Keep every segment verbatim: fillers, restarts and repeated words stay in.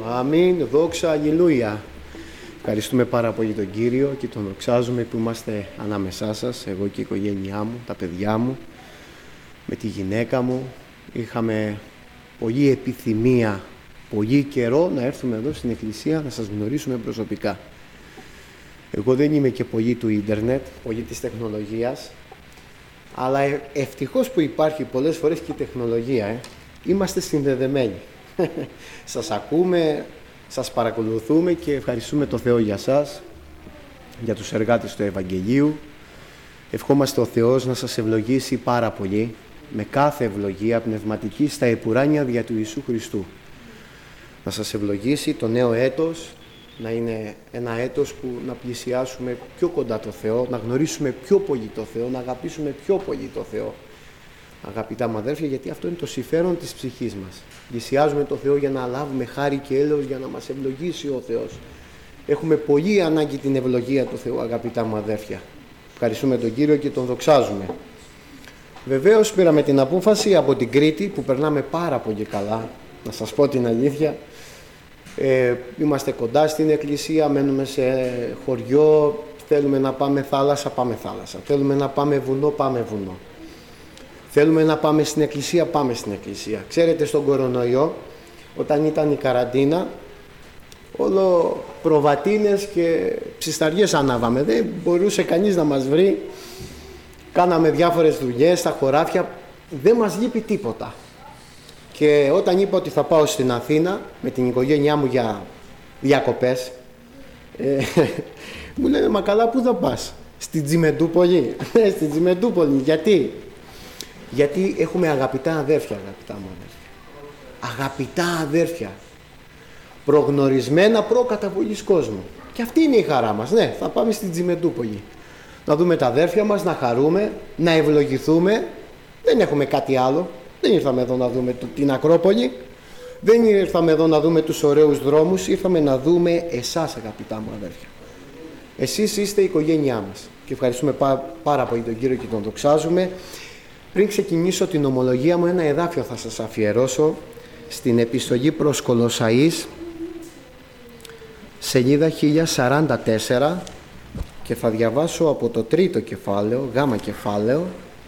Αμήν, δόξα, αλληλούια. Ευχαριστούμε πάρα πολύ τον Κύριο και τον δοξάζουμε που είμαστε ανάμεσά σας, εγώ και η οικογένειά μου, τα παιδιά μου, με τη γυναίκα μου. Είχαμε πολλή επιθυμία, πολύ καιρό να έρθουμε εδώ στην Εκκλησία να σας γνωρίσουμε προσωπικά. Εγώ δεν είμαι και πολύ του ίντερνετ, πολύ της τεχνολογίας, αλλά ευτυχώς που υπάρχει πολλές φορές και η τεχνολογία. Ε. Είμαστε συνδεδεμένοι. Σας ακούμε, σας παρακολουθούμε και ευχαριστούμε το Θεό για σας, για τους εργάτες του Ευαγγελίου. Ευχόμαστε ο Θεός να σας ευλογήσει πάρα πολύ, με κάθε ευλογία πνευματική στα επουράνια δια του Ιησού Χριστού. Να σας ευλογήσει το νέο έτος, να είναι ένα έτος που να πλησιάσουμε πιο κοντά το Θεό, να γνωρίσουμε πιο πολύ το Θεό, να αγαπήσουμε πιο πολύ το Θεό. Αγαπητά μου αδέρφια, γιατί αυτό είναι το συμφέρον της ψυχής μας. Πλησιάζουμε το Θεό για να λάβουμε χάρη και έλεος, για να μας ευλογήσει ο Θεός. Έχουμε πολύ ανάγκη την ευλογία του Θεού, αγαπητά μου αδέρφια. Ευχαριστούμε τον Κύριο και τον δοξάζουμε. Βεβαίως πήραμε την απόφαση από την Κρήτη, που περνάμε πάρα πολύ καλά, να σας πω την αλήθεια. Ε, είμαστε κοντά στην εκκλησία, μένουμε σε χωριό, θέλουμε να πάμε θάλασσα, πάμε θάλασσα. Θέλουμε να πάμε βουνό, πάμε βουνό. Θέλουμε να πάμε στην εκκλησία, πάμε στην εκκλησία. Ξέρετε, στον κορονοϊό, όταν ήταν η καραντίνα, όλο προβατίνες και ψισταριές ανάβαμε. Δεν μπορούσε κανείς να μας βρει. Κάναμε διάφορες δουλειές στα χωράφια. Δεν μας λείπει τίποτα. Και όταν είπα ότι θα πάω στην Αθήνα με την οικογένειά μου για διακοπές, ε, μου λένε, μα καλά, πού θα πας? Στην Τζιμεντούπολη. Στην Τζιμεντούπολη. Γιατί? Γιατί έχουμε αγαπητά αδέρφια, αγαπητά μου αδέρφια. Αγαπητά αδέρφια. Προγνωρισμένα προκαταβολής κόσμου. Και αυτή είναι η χαρά μας. Ναι, θα πάμε στην Τζιμεντούπολη. Να δούμε τα αδέρφια μας, να χαρούμε, να ευλογηθούμε. Δεν έχουμε κάτι άλλο. Δεν ήρθαμε εδώ να δούμε την Ακρόπολη. Δεν ήρθαμε εδώ να δούμε τους ωραίους δρόμους. Ήρθαμε να δούμε εσάς, αγαπητά μου αδέρφια. Εσείς είστε η οικογένειά μας. Και ευχαριστούμε πάρα πολύ τον Κύριο και τον δοξάζουμε. Πριν ξεκινήσω την ομολογία μου, ένα εδάφιο θα σας αφιερώσω στην επιστολή προς Κολοσσαείς, σελίδα χίλια σαράντα τέσσερα, και θα διαβάσω από το τρίτο κεφάλαιο, γάμα κεφάλαιο,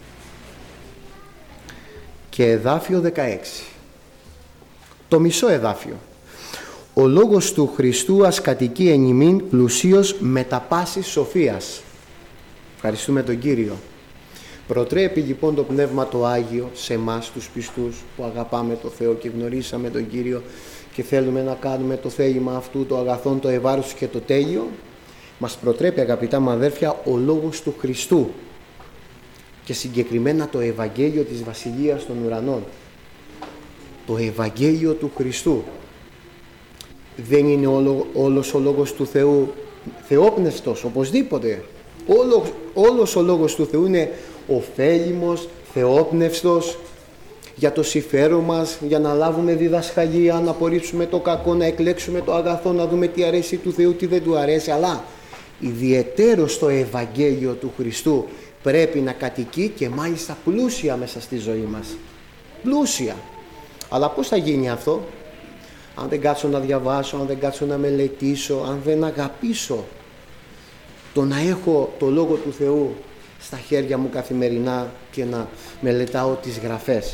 και εδάφιο δεκαέξι. Το μισό εδάφιο. Ο λόγος του Χριστού ας κατοικεί εν ημίν πλουσίως με τα πάσης σοφίας. Ευχαριστούμε τον Κύριο. Προτρέπει λοιπόν το Πνεύμα το Άγιο σε εμάς τους πιστούς που αγαπάμε το Θεό και γνωρίσαμε τον Κύριο και θέλουμε να κάνουμε το θέλημα αυτού, το αγαθόν, το ευάρους και το τέλειο. Μας προτρέπει, αγαπητά μου αδέρφια, ο λόγος του Χριστού και συγκεκριμένα το Ευαγγέλιο της Βασιλείας των Ουρανών. Το Ευαγγέλιο του Χριστού. Δεν είναι όλο, όλος ο λόγος του Θεού θεόπνευστος, οπωσδήποτε. Όλο, όλος ο λόγος του Θεού είναι ωφέλιμος, θεόπνευστος, για το συμφέρον μας, για να λάβουμε διδασκαλία, να απορρίψουμε το κακό, να εκλέξουμε το αγαθό, να δούμε τι αρέσει του Θεού, τι δεν του αρέσει, αλλά ιδιαιτέρως το Ευαγγέλιο του Χριστού πρέπει να κατοικεί και μάλιστα πλούσια μέσα στη ζωή μας. Πλούσια. Αλλά πώς θα γίνει αυτό? Αν δεν κάτσω να διαβάσω, αν δεν κάτσω να μελετήσω, αν δεν αγαπήσω το να έχω το Λόγο του Θεού στα χέρια μου καθημερινά και να μελετάω τις γραφές.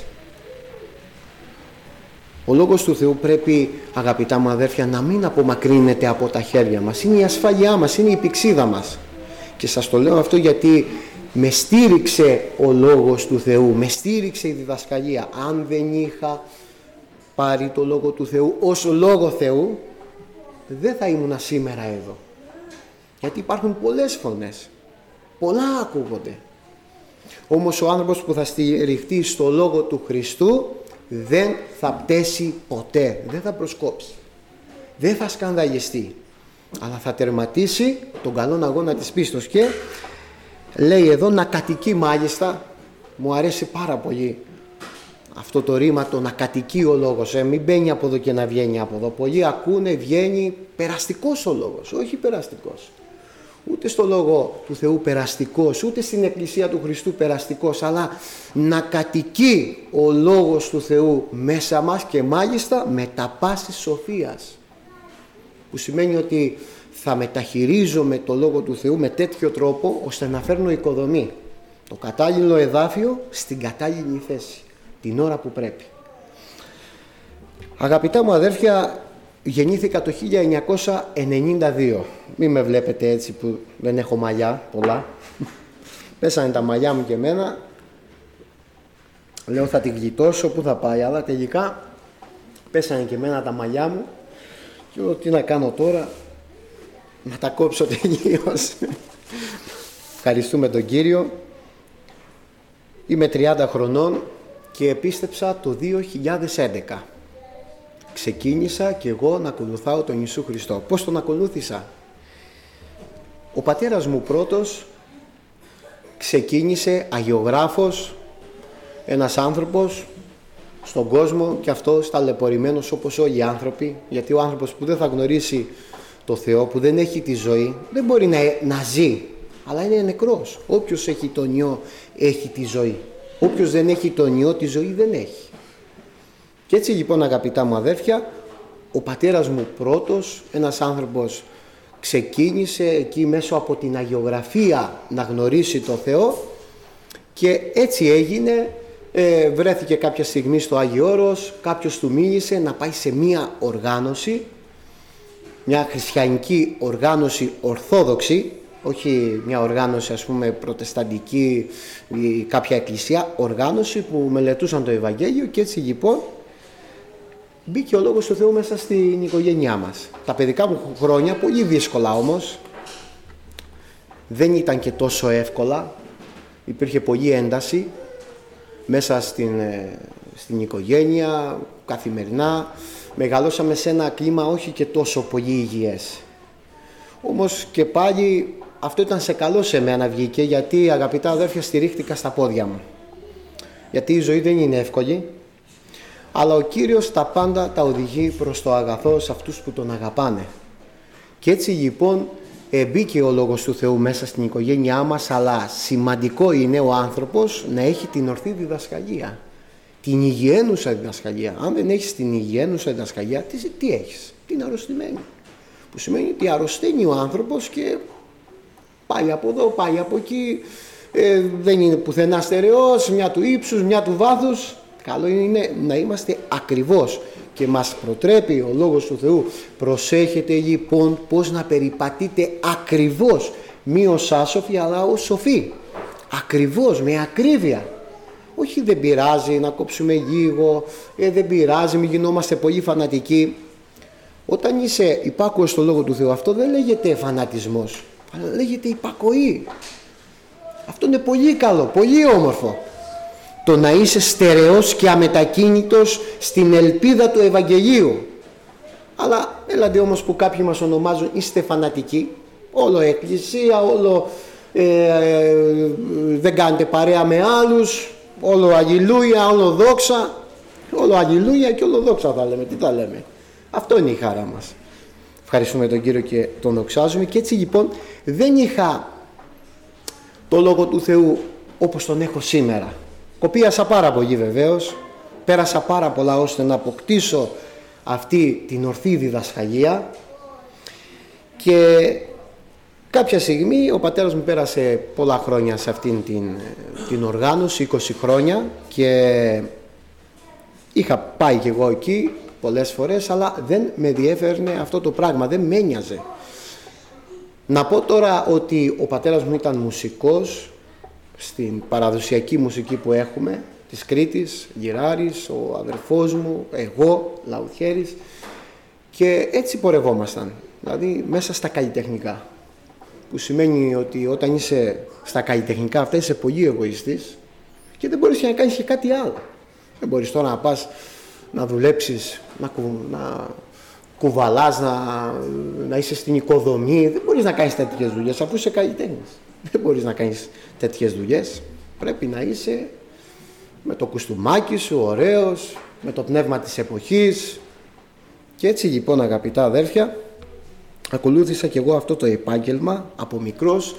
Ο Λόγος του Θεού πρέπει, αγαπητά μου αδέρφια, να μην απομακρύνεται από τα χέρια μας. Είναι η ασφάλειά μας, είναι η πηξίδα μας. Και σας το λέω αυτό γιατί με στήριξε ο Λόγος του Θεού, με στήριξε η διδασκαλία. Αν δεν είχα πάρει το Λόγο του Θεού ως Λόγο Θεού, δεν θα ήμουνα σήμερα εδώ. Γιατί υπάρχουν πολλές φωνές, πολλά ακούγονται. Όμως ο άνθρωπος που θα στηριχτεί στο Λόγο του Χριστού δεν θα πτέσει ποτέ, δεν θα προσκόψει, δεν θα σκανδαλιστεί, αλλά θα τερματίσει τον καλόν αγώνα της πίστος. Και λέει εδώ να κατοικεί, μάλιστα, μου αρέσει πάρα πολύ αυτό το ρήμα, το να κατοικεί ο λόγος, ε, μην μπαίνει από εδώ και να βγαίνει από εδώ. Πολλοί ακούνε, βγαίνει περαστικός ο λόγος, όχι περαστικός. Ούτε στο Λόγο του Θεού περαστικός, ούτε στην Εκκλησία του Χριστού περαστικός, αλλά να κατοικεί ο Λόγος του Θεού μέσα μας και μάλιστα με τα πάσης σοφίας. που σημαίνει ότι θα μεταχειρίζομαι το Λόγο του Θεού με τέτοιο τρόπο ώστε να φέρνω οικοδομή, το κατάλληλο εδάφιο στην κατάλληλη θέση, την ώρα που πρέπει. Αγαπητά μου αδέρφια, γεννήθηκα το χίλια εννιακόσια ενενήντα δύο. Μην με βλέπετε έτσι που δεν έχω μαλλιά πολλά. Πέσανε τα μαλλιά μου και εμένα. Λέω θα τη γλιτώσω, πού θα πάει, αλλά τελικά πέσανε και εμένα τα μαλλιά μου και λέω τι να κάνω τώρα, να τα κόψω τελείως. Ευχαριστούμε τον Κύριο. Είμαι τριάντα χρονών και επίστεψα το δύο χιλιάδες έντεκα. Ξεκίνησα και εγώ να ακολουθάω τον Ιησού Χριστό. Πώς τον ακολούθησα? Ο πατέρας μου πρώτος ξεκίνησε αγιογράφος, ένας άνθρωπος στον κόσμο και αυτός ταλαιπωρημένος όπως όλοι οι άνθρωποι, γιατί ο άνθρωπος που δεν θα γνωρίσει το Θεό, που δεν έχει τη ζωή, δεν μπορεί να, να ζει, αλλά είναι νεκρός. Όποιος έχει τον Υιό έχει τη ζωή. Όποιος δεν έχει τον Υιό, τη ζωή δεν έχει. Και έτσι λοιπόν αγαπητά μου αδέρφια, ο πατέρας μου πρώτος, ένας άνθρωπος, ξεκίνησε εκεί μέσω από την αγιογραφία να γνωρίσει το Θεό και έτσι έγινε. Ε, βρέθηκε κάποια στιγμή στο Άγιο Όρος, κάποιος του μίλησε να πάει σε μία οργάνωση, μια χριστιανική οργάνωση ορθόδοξη, όχι μια οργάνωση ας πούμε προτεσταντική ή κάποια εκκλησία, οργάνωση που μελετούσαν το Ευαγγέλιο και έτσι λοιπόν μπήκε ο Λόγος του Θεού μέσα στην οικογένειά μας. Τα παιδικά μου χρόνια, πολύ δύσκολα όμως, δεν ήταν και τόσο εύκολα, υπήρχε πολλή ένταση μέσα στην, στην οικογένεια, καθημερινά. Μεγαλώσαμε σε ένα κλίμα όχι και τόσο πολύ υγιές. Όμως και πάλι αυτό ήταν σε καλό σε μένα βγήκε, γιατί αγαπητά αδέρφια στηρίχτηκα στα πόδια μου. Γιατί η ζωή δεν είναι εύκολη, αλλά ο Κύριος τα πάντα τα οδηγεί προς το αγαθό σε αυτούς που τον αγαπάνε. Και έτσι λοιπόν μπήκε ο Λόγος του Θεού μέσα στην οικογένειά μας, αλλά σημαντικό είναι ο άνθρωπος να έχει την ορθή διδασκαλία, την υγιαίνουσα διδασκαλία. Αν δεν έχεις την υγιαίνουσα διδασκαλία, τι, τι έχεις? Την αρρωστημένη. Που σημαίνει ότι αρρωσταίνει ο άνθρωπος και πάει από εδώ, πάει από εκεί, ε, δεν είναι πουθενά στερεός, μια του ύψους, μια του βάθους. Καλό είναι να είμαστε ακριβώς και μας προτρέπει ο Λόγος του Θεού. Προσέχετε λοιπόν πώς να περιπατείτε ακριβώς, μη ως άσοφοι αλλά ως σοφοί. Ακριβώς, με ακρίβεια. Όχι δεν πειράζει να κόψουμε λίγο, ε, δεν πειράζει, μην γινόμαστε πολύ φανατικοί. Όταν είσαι υπάκουος στο Λόγο του Θεού, αυτό δεν λέγεται φανατισμός, αλλά λέγεται υπακοή. Αυτό είναι πολύ καλό, πολύ όμορφο. Το να είσαι στερεός και αμετακίνητος στην ελπίδα του Ευαγγελίου. Αλλά έλατε όμως που κάποιοι μας ονομάζουν είστε φανατικοί, όλο εκκλησία, όλο ε, ε, δεν κάνετε παρέα με άλλους, όλο αλληλούια, όλο δόξα, όλο αλληλούια και όλο δόξα θα λέμε, τι θα λέμε. Αυτό είναι η χαρά μας. Ευχαριστούμε τον Κύριο και τον δοξάζουμε. Και έτσι λοιπόν δεν είχα το Λόγο του Θεού όπως τον έχω σήμερα. Κοπίασα πάρα πολύ βεβαίως, πέρασα πάρα πολλά ώστε να αποκτήσω αυτή την ορθή διδασκαλία και κάποια στιγμή ο πατέρας μου πέρασε πολλά χρόνια σε αυτήν την, την οργάνωση, είκοσι χρόνια, και είχα πάει και εγώ εκεί πολλές φορές, αλλά δεν με διέφερνε αυτό το πράγμα, δεν με ένοιαζε. Να πω τώρα ότι ο πατέρας μου ήταν μουσικός στην παραδοσιακή μουσική που έχουμε της Κρήτης, Γυράρης, ο αδερφός μου, εγώ, Λαουτιέρης, και έτσι πορευόμασταν, δηλαδή μέσα στα καλλιτεχνικά, που σημαίνει ότι όταν είσαι στα καλλιτεχνικά αυτά είσαι πολύ εγωιστής και δεν μπορείς να κάνεις και κάτι άλλο. Δεν μπορείς τώρα να πας να δουλέψεις, να, κου, να κουβαλάς, να, να είσαι στην οικοδομή. Δεν μπορείς να κάνεις τέτοιες δουλειές αφού είσαι καλλιτέχνης. Δεν μπορείς να κάνεις τέτοιες δουλειές. Πρέπει να είσαι με το κουστούμάκι σου, ωραίος, με το πνεύμα της εποχής. Και έτσι λοιπόν αγαπητά αδέρφια, ακολούθησα και εγώ αυτό το επάγγελμα από μικρός.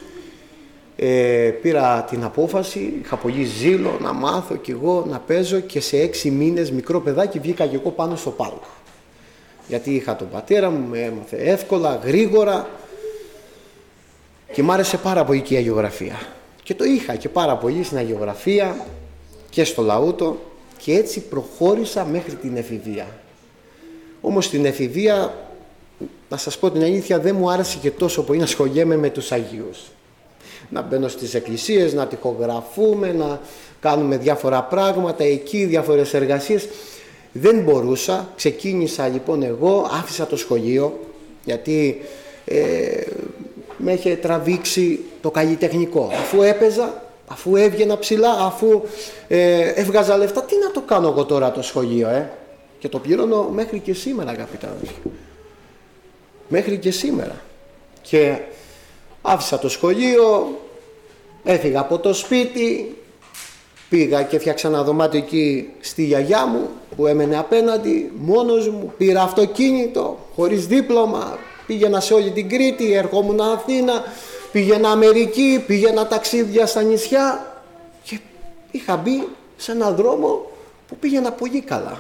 Ε, πήρα την απόφαση, είχα πολύ ζήλο να μάθω κι εγώ να παίζω, και σε έξι μήνες μικρό παιδάκι βγήκα κι εγώ πάνω στο πάλκο. Γιατί είχα τον πατέρα μου, με έμαθε εύκολα, γρήγορα και μ' άρεσε πάρα πολύ και η αγιογραφία. Και το είχα και πάρα πολύ στην αγιογραφία και στο λαούτο και έτσι προχώρησα μέχρι την εφηβεία. Όμως στην εφηβεία, να σας πω την αλήθεια, δεν μου άρεσε και τόσο πολύ να ασχολιέμαι με τους Αγίους. Να μπαίνω στις εκκλησίες, να τοιχογραφούμε, να κάνουμε διάφορα πράγματα εκεί, διάφορες εργασίες. Δεν μπορούσα, ξεκίνησα λοιπόν εγώ, άφησα το σχολείο, γιατί ε, με είχε τραβήξει το καλλιτεχνικό. Αφού έπαιζα, αφού έβγαινα ψηλά, αφού ε, έβγαζα λεφτά, τι να το κάνω εγώ τώρα το σχολείο, ε? Και το πληρώνω μέχρι και σήμερα, αγαπητά αδελφοί. Μέχρι και σήμερα. Και άφησα το σχολείο, έφυγα από το σπίτι, πήγα και φτιάξα ένα δωμάτιο εκεί στη γιαγιά μου που έμενε απέναντι, μόνος μου, πήρα αυτοκίνητο, χωρίς δίπλωμα, πήγαινα σε όλη την Κρήτη, ερχόμουν Αθήνα, πήγαινα Αμερική, πήγαινα ταξίδια στα νησιά και είχα μπει σε έναν δρόμο που πήγαινα πολύ καλά.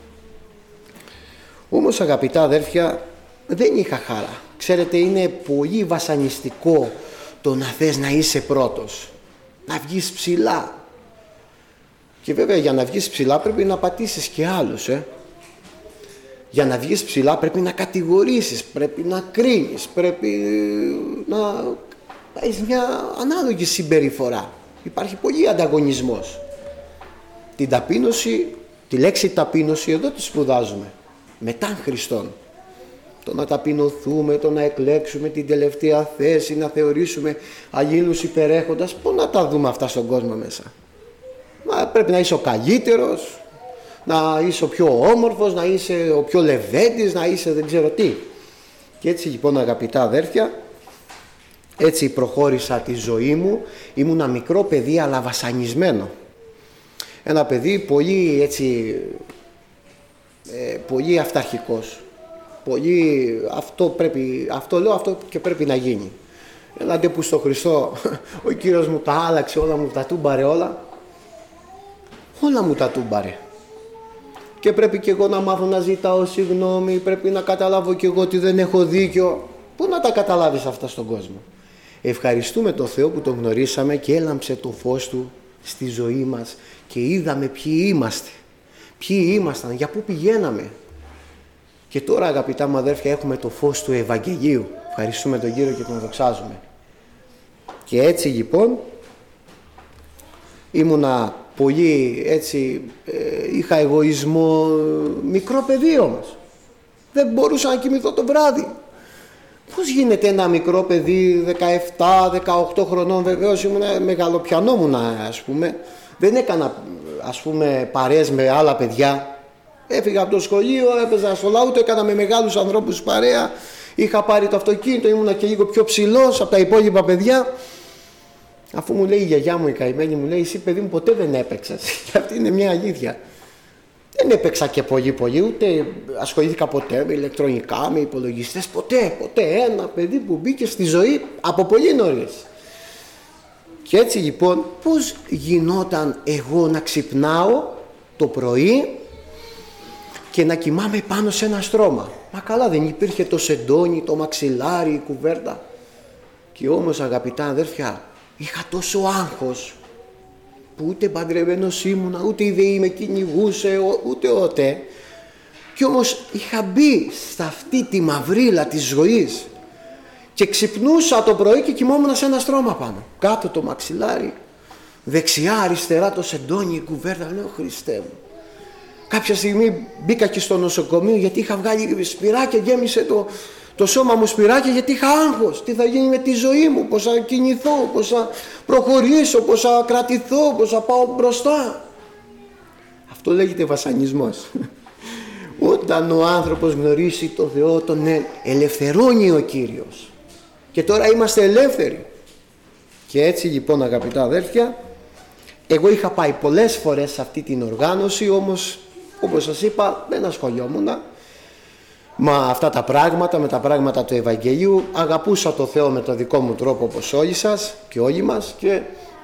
Όμως, αγαπητά αδέρφια, δεν είχα χαρά. Ξέρετε, είναι πολύ βασανιστικό το να θες να είσαι πρώτος, να βγεις ψηλά. Και βέβαια για να βγεις ψηλά πρέπει να πατήσεις και άλλους, ε. Για να βγεις ψηλά πρέπει να κατηγορήσεις, πρέπει να κρίνεις, πρέπει να έχεις μια ανάλογη συμπεριφορά. Υπάρχει πολύ ανταγωνισμός. Την ταπείνωση, τη λέξη ταπείνωση εδώ τη σπουδάζουμε. Μετά Χριστόν. Το να ταπεινωθούμε, το να εκλέξουμε την τελευταία θέση, να θεωρήσουμε αλλήλους υπερέχοντας. Πού να τα δούμε αυτά στον κόσμο μέσα? Μα πρέπει να είσαι ο καλύτερος, να είσαι ο πιο όμορφος, να είσαι ο πιο λεβέντης, να είσαι δεν ξέρω τι. Και έτσι λοιπόν, αγαπητά αδέρφια, έτσι προχώρησα τη ζωή μου. Ήμουν ένα μικρό παιδί αλλά βασανισμένο. Ένα παιδί πολύ έτσι, ε, πολύ αυταρχικός. Πολύ, αυτό, πρέπει, αυτό λέω, αυτό και πρέπει να γίνει. Έλατε που στο Χριστό ο Κύριος μου τα άλλαξε όλα, μου τα τούμπαρε όλα. Όλα μου τα τούμπαρε. Και πρέπει και εγώ να μάθω να ζητάω συγγνώμη, πρέπει να καταλάβω και εγώ ότι δεν έχω δίκιο. Πού να τα καταλάβεις αυτά στον κόσμο? Ευχαριστούμε τον Θεό που τον γνωρίσαμε και έλαμψε το φως Του στη ζωή μας και είδαμε ποιοι είμαστε. Ποιοι ήμασταν, για πού πηγαίναμε. Και τώρα, αγαπητά μου αδέρφια, έχουμε το φως του Ευαγγελίου. Ευχαριστούμε τον Κύριο και τον δοξάζουμε. Και έτσι λοιπόν ήμουνα πολύ έτσι, ε, είχα εγωισμό, μικρό παιδί όμως. Δεν μπορούσα να κοιμηθώ το βράδυ. Πώς γίνεται ένα μικρό παιδί δεκαεπτά δεκαοκτώ χρονών? Βεβαίως ήμουν μεγαλοπιανόμουν, ας πούμε. Δεν έκανα, ας πούμε, παρέες με άλλα παιδιά. Έφυγα από το σχολείο, έπαιζα στο λαούτο, έκανα με μεγάλους ανθρώπους παρέα. Είχα πάρει το αυτοκίνητο, ήμουνα και λίγο πιο ψηλός από τα υπόλοιπα παιδιά. Αφού μου λέει η γιαγιά μου, η καημένη, μου λέει, εσύ παιδί μου ποτέ δεν έπαιξες. Και αυτή είναι μια αλήθεια. Δεν έπαιξα και πολύ πολύ, ούτε ασχολήθηκα ποτέ με ηλεκτρονικά, με υπολογιστές, ποτέ, ποτέ. Ένα παιδί που μπήκε στη ζωή από πολύ νωρίς. Και έτσι λοιπόν, πώς γινόταν εγώ να ξυπνάω το πρωί και να κοιμάμαι πάνω σε ένα στρώμα? Μα καλά, δεν υπήρχε το σεντόνι, το μαξιλάρι, η κουβέρτα. Και όμως, αγαπητά αδέρφια, είχα τόσο άγχος που ούτε παντρεμένος ήμουνα, ούτε η ΔΕΗ με κυνηγούσε, ούτε ότε. Και όμως είχα μπει σε αυτή τη μαυρίλα της ζωής και ξυπνούσα το πρωί και κοιμόμουν σε ένα στρώμα πάνω. Κάτω το μαξιλάρι, δεξιά αριστερά το σεντόνι, η κουβέρτα. Λέω, Χριστέ μου. Κάποια στιγμή μπήκα και στο νοσοκομείο γιατί είχα βγάλει σπυράκια, γέμισε το, το σώμα μου σπυράκια, γιατί είχα άγχος. Τι θα γίνει με τη ζωή μου, πώς θα κινηθώ, πώς θα προχωρήσω, πώς θα κρατηθώ, πώς θα πάω μπροστά. Αυτό λέγεται βασανισμός. Όταν ο άνθρωπος γνωρίσει το Θεό, τον ελευθερώνει ο Κύριος. Και τώρα είμαστε ελεύθεροι. Και έτσι λοιπόν, αγαπητά αδέρφια, εγώ είχα πάει πολλές φορές σε αυτή την οργάνωση, όμως όπως σας είπα δεν ασχολιόμουν με αυτά τα πράγματα, με τα πράγματα του Ευαγγελίου. Αγαπούσα το Θεό με το δικό μου τρόπο, όπως όλοι σας και όλοι μας. Και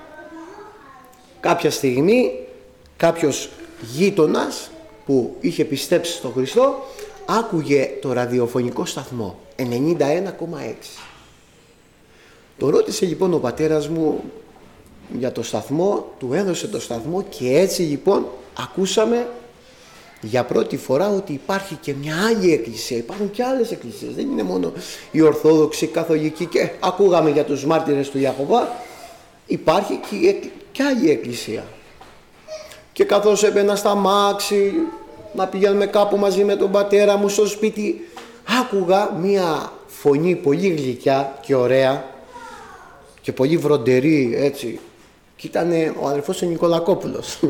κάποια στιγμή κάποιος γείτονας που είχε πιστέψει στον Χριστό άκουγε το ραδιοφωνικό σταθμό ενενήντα ένα κόμμα έξι. Το ρώτησε λοιπόν ο πατέρας μου για το σταθμό, του έδωσε το σταθμό και έτσι λοιπόν ακούσαμε για πρώτη φορά ότι υπάρχει και μια άλλη εκκλησία. Υπάρχουν και άλλες εκκλησίες, δεν είναι μόνο η Ορθόδοξη, η Καθολική, και ακούγαμε για τους μάρτυρες του Ιαχωβά. Υπάρχει και, και άλλη εκκλησία. Και καθώς έμπαινα στα μάξι να πηγαίνουμε κάπου μαζί με τον πατέρα μου στο σπίτι, άκουγα μια φωνή πολύ γλυκιά και ωραία και πολύ βροντερή, έτσι, και ήταν ο αδερφός ο Νικολακόπουλος.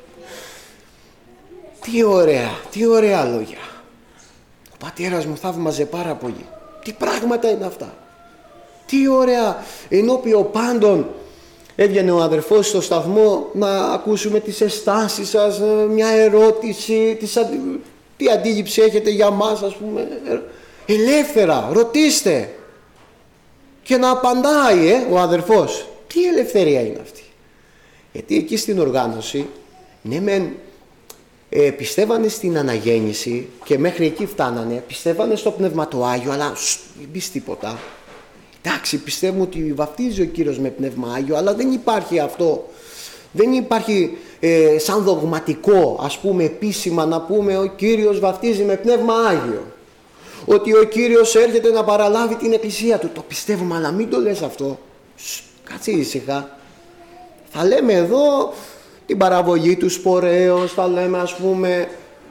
Τι ωραία, τι ωραία λόγια. Ο πατέρας μου θαύμαζε πάρα πολύ. Τι πράγματα είναι αυτά. Τι ωραία. Ενώπιον πάντων έβγαινε ο αδερφός στο σταθμό να ακούσουμε τις αισθάνσεις σας, μια ερώτηση, τις αντι... τι αντίληψη έχετε για μας, ας πούμε. Ελεύθερα, ρωτήστε. Και να απαντάει ε, ο αδερφός. Τι ελευθερία είναι αυτή. Γιατί εκεί στην οργάνωση, ναι μεν, ε, πιστεύανε στην αναγέννηση και μέχρι εκεί φτάνανε, πιστεύανε στο Πνεύμα το Άγιο, αλλά μην πεις τίποτα. Εντάξει, πιστεύουμε ότι βαφτίζει ο Κύριος με Πνεύμα Άγιο, αλλά δεν υπάρχει αυτό. Δεν υπάρχει ε, σαν δογματικό, ας πούμε, επίσημα να πούμε ο Κύριος βαφτίζει με Πνεύμα Άγιο. Ότι ο Κύριος έρχεται να παραλάβει την εκκλησία του. Το πιστεύουμε, αλλά μην το λες αυτό. Σ, κάτσε ήσυχα. Θα λέμε εδώ την παραβολή του Σπορέως, θα λέμε ας πούμε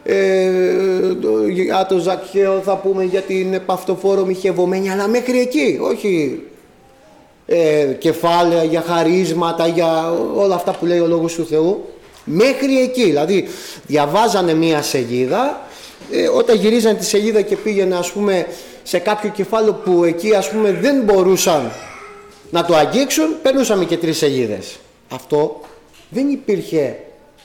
ε, το, για το Ζακχαίο, θα πούμε για την επαυτοφόρο μοιχευωμένη, αλλά μέχρι εκεί, όχι ε, κεφάλαια για χαρίσματα, για όλα αυτά που λέει ο Λόγος του Θεού. Μέχρι εκεί, δηλαδή διαβάζανε μία σελίδα, ε, όταν γυρίζανε τη σελίδα και πήγαινε ας πούμε σε κάποιο κεφάλαιο που εκεί ας πούμε δεν μπορούσαν να το αγγίξουν, περνούσαμε και τρεις σελίδες. Αυτό δεν υπήρχε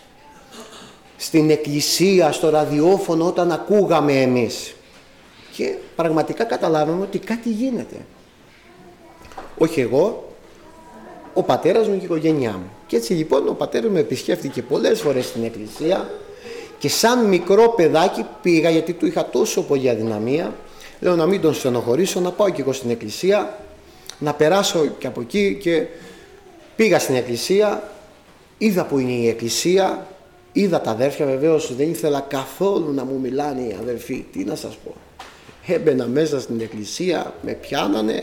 στην εκκλησία, στο ραδιόφωνο όταν ακούγαμε εμείς. Και πραγματικά καταλάβαμε ότι κάτι γίνεται. Όχι εγώ, ο πατέρας μου και η οικογένειά μου. Και έτσι λοιπόν ο πατέρας μου επισκέφθηκε πολλές φορές στην εκκλησία και σαν μικρό παιδάκι πήγα, γιατί του είχα τόσο πολύ αδυναμία, λέω να μην τον στενοχωρήσω, να πάω και εγώ στην εκκλησία, να περάσω και από εκεί, και πήγα στην εκκλησία, είδα που είναι η εκκλησία, είδα τα αδέρφια, βεβαίως δεν ήθελα καθόλου να μου μιλάνε οι αδερφοί, τι να σας πω. Έμπαινα μέσα στην εκκλησία, με πιάνανε,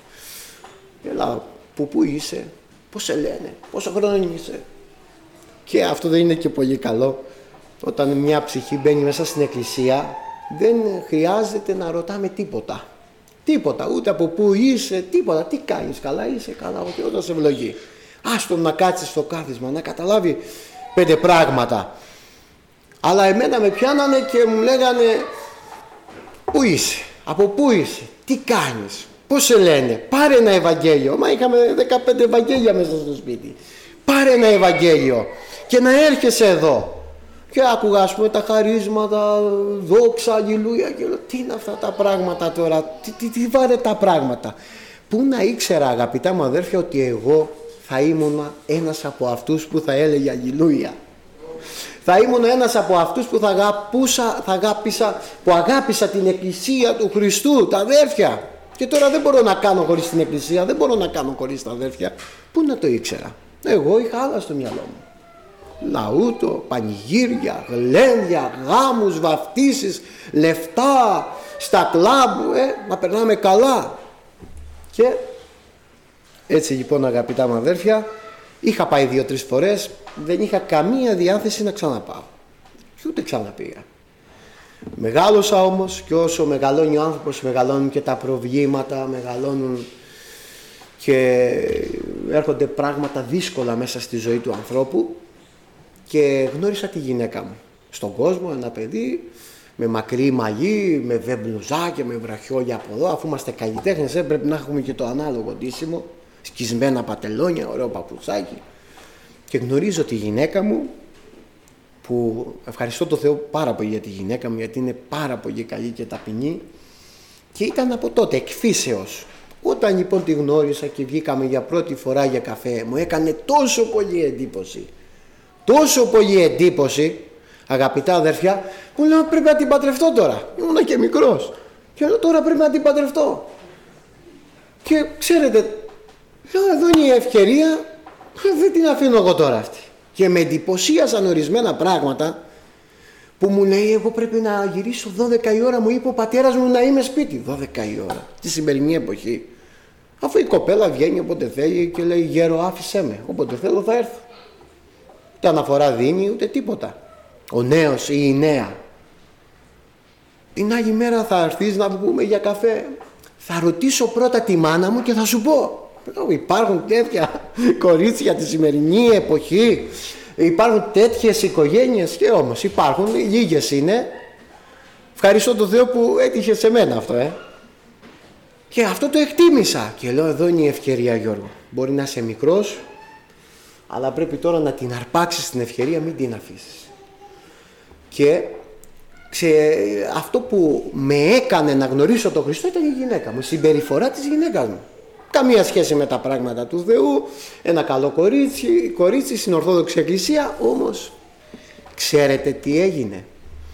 έλα, που πού είσαι, πώς σε λένε, πόσο χρόνο είσαι. Και αυτό δεν είναι και πολύ καλό. Όταν μια ψυχή μπαίνει μέσα στην εκκλησία, δεν χρειάζεται να ρωτάμε τίποτα. Τίποτα, ούτε από πού είσαι, τίποτα. Τι κάνεις, καλά είσαι, καλά, ο Θεός σε ευλογεί. Άστον να κάτσεις στο κάθισμα, να καταλάβει πέντε πράγματα. Αλλά εμένα με πιάνανε και μου λέγανε πού είσαι, από πού είσαι, τι κάνεις, πώς σε λένε, πάρε ένα Ευαγγέλιο. Μα είχαμε δεκαπέντε Ευαγγέλια μέσα στο σπίτι. Πάρε ένα Ευαγγέλιο και να έρχεσαι εδώ. Και άκουγα ας πούμε τα χαρίσματα, δόξα, αλληλούια, και λέω τι είναι αυτά τα πράγματα τώρα, τι, τι, τι βάρε τα πράγματα. Πού να ήξερα αγαπητά μου αδέρφια ότι εγώ θα ήμουν ένας από αυτούς που θα έλεγε αλληλούια. Θα ήμουν ένας από αυτούς που θα, αγαπούσα, θα αγάπησα, που αγάπησα την εκκλησία του Χριστού, τα αδέρφια. Και τώρα δεν μπορώ να κάνω χωρίς την εκκλησία, δεν μπορώ να κάνω χωρίς τα αδέρφια. Πού να το ήξερα. Εγώ είχα άλλα στο μυαλό μου. Λαούτο, πανηγύρια, γλένδια, γάμους, βαφτίσεις, λεφτά, στα κλαμπ, ε, να περνάμε καλά. Και έτσι λοιπόν αγαπητά μου αδέρφια, είχα πάει δύο-τρεις φορές, δεν είχα καμία διάθεση να ξαναπάω. Και ούτε ξαναπήγα. Μεγάλωσα όμως, και όσο μεγαλώνει ο άνθρωπος, μεγαλώνουν και τα προβλήματα, μεγαλώνουν και έρχονται πράγματα δύσκολα μέσα στη ζωή του ανθρώπου. Και γνώρισα τη γυναίκα μου στον κόσμο, ένα παιδί με μακρύ μαλλί, με βεμπλουζάκια, με βραχιόλια από εδώ. Αφού είμαστε καλλιτέχνες, ε, πρέπει να έχουμε και το ανάλογο ντύσιμο, σκισμένα πατελόνια, ωραίο παπουτσάκι. Και γνωρίζω τη γυναίκα μου, που ευχαριστώ τον Θεό πάρα πολύ για τη γυναίκα μου, γιατί είναι πάρα πολύ καλή και ταπεινή, και ήταν από τότε εκφύσεως. Όταν λοιπόν τη γνώρισα και βγήκαμε για πρώτη φορά για καφέ, μου έκανε τόσο πολύ εντύπωση, τόσο πολύ εντύπωση, Αγαπητά αδέρφια, μου λέω πρέπει να την παντρευτώ τώρα. Ήμουνα και μικρός. Και λέω τώρα πρέπει να την παντρευτώ. Και ξέρετε, λέω εδώ είναι η ευκαιρία, δεν την αφήνω εγώ τώρα αυτή. Και με εντυπωσίασαν ορισμένα πράγματα που μου λέει εγώ πρέπει να γυρίσω δώδεκα η ώρα, μου είπε ο πατέρας μου να είμαι σπίτι. δώδεκα η ώρα, τη σημερινή εποχή. Αφού η κοπέλα βγαίνει όποτε θέλει και λέει γέρο άφησέ με, όποτε θέλω θα έρθω. Ούτε αναφορά δίνει ούτε τίποτα. Ο νέος ή η νέα. Την άλλη μέρα θα έρθεις να βγούμε για καφέ. Θα ρωτήσω πρώτα τη μάνα μου και θα σου πω. Υπάρχουν τέτοια κορίτσια τη σημερινή εποχή. Υπάρχουν τέτοιες οικογένειες και όμως υπάρχουν, λίγες είναι. Ευχαριστώ τον Θεό που έτυχε σε μένα αυτό, ε. Και αυτό το εκτίμησα. Και λέω εδώ είναι η ευκαιρία, Γιώργο. Μπορεί να είσαι μικρός, αλλά πρέπει τώρα να την αρπάξεις την ευκαιρία, μην την αφήσεις. Και ξε, αυτό που με έκανε να γνωρίσω τον Χριστό ήταν η γυναίκα μου, η συμπεριφορά της γυναίκας μου. Καμία σχέση με τα πράγματα του Θεού, ένα καλό κορίτσι, κορίτσι στην Ορθόδοξη Εκκλησία, όμως ξέρετε τι έγινε?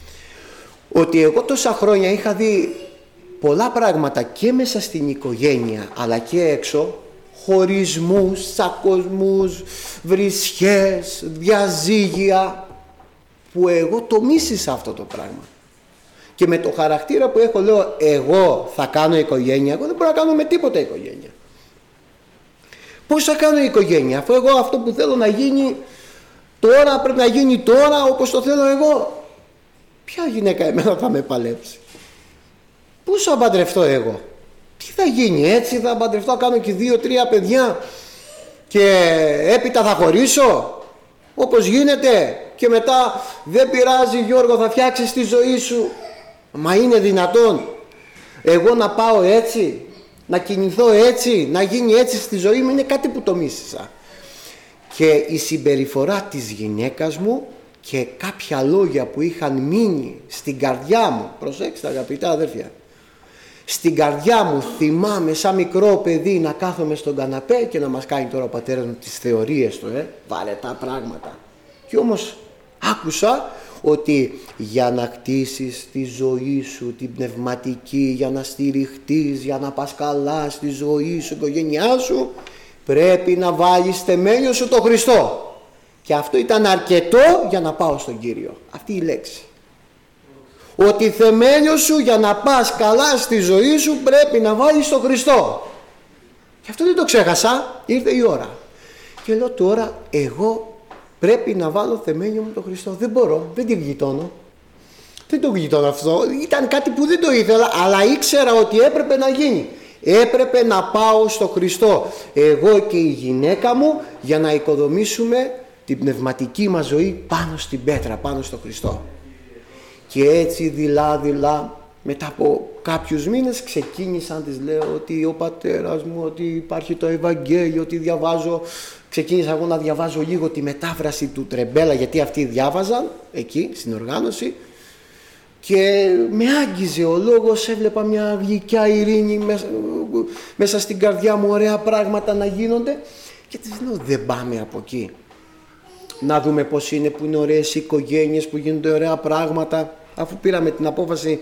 Ότι εγώ τόσα χρόνια είχα δει πολλά πράγματα και μέσα στην οικογένεια αλλά και έξω, χωρισμούς, τσακωσμούς, βρισχές, διαζύγια, που εγώ το μίσησα αυτό το πράγμα. Και με το χαρακτήρα που έχω λέω εγώ θα κάνω οικογένεια, εγώ δεν μπορώ να κάνω με τίποτα οικογένεια. Πώς θα κάνω οικογένεια αφού εγώ αυτό που θέλω να γίνει τώρα πρέπει να γίνει τώρα όπως το θέλω εγώ? Ποια γυναίκα εμένα θα με παλέψει? Πώς θα παντρευτώ εγώ? Τι θα γίνει, έτσι θα παντρευτώ, κάνω και δύο τρία παιδιά και έπειτα θα χωρίσω όπως γίνεται και μετά δεν πειράζει Γιώργο θα φτιάξεις τη ζωή σου? Μα είναι δυνατόν εγώ να πάω έτσι, να κινηθώ έτσι, να γίνει έτσι στη ζωή μου? Είναι κάτι που το μίσησα. Και η συμπεριφορά της γυναίκας μου και κάποια λόγια που είχαν μείνει στην καρδιά μου, προσέξτε αγαπητά αδέρφια, στην καρδιά μου θυμάμαι σαν μικρό παιδί να κάθομαι στον καναπέ και να μας κάνει τώρα ο πατέρας μου τις θεωρίες του, ε, βαρετά πράγματα. Και όμως άκουσα ότι για να κτίσεις τη ζωή σου την πνευματική, για να στηριχτείς, για να πας καλά στη ζωή σου, οικογένειά σου, πρέπει να βάλεις θεμέλιο σου το Χριστό. Και αυτό ήταν αρκετό για να πάω στον Κύριο. Αυτή η λέξη. Ότι θεμέλιο σου για να πας καλά στη ζωή σου πρέπει να βάλεις τον Χριστό. Και αυτό δεν το ξέχασα, ήρθε η ώρα. Και λέω τώρα εγώ πρέπει να βάλω θεμέλιο μου τον Χριστό. Δεν μπορώ, δεν τη γλιτώνω. Δεν το γλιτώνω αυτό. Ήταν κάτι που δεν το ήθελα, αλλά ήξερα ότι έπρεπε να γίνει. Έπρεπε να πάω στο Χριστό. Εγώ και η γυναίκα μου για να οικοδομήσουμε την πνευματική μας ζωή πάνω στην πέτρα, πάνω στο Χριστό. Και έτσι δειλά δειλά μετά από κάποιους μήνες ξεκίνησα, της λέω ότι ο πατέρας μου, ότι υπάρχει το Ευαγγέλιο, ότι διαβάζω. Ξεκίνησα εγώ να διαβάζω λίγο τη μετάφραση του Τρεμπέλα, γιατί αυτοί διάβαζαν εκεί στην οργάνωση και με άγγιζε ο λόγος, έβλεπα μια γλυκιά ειρήνη μέσα, μέσα στην καρδιά μου, ωραία πράγματα να γίνονται και της λέω δεν πάμε από εκεί να δούμε πως είναι, που είναι ωραίες οικογένειες, που γίνονται ωραία πράγματα, αφού πήραμε την απόφαση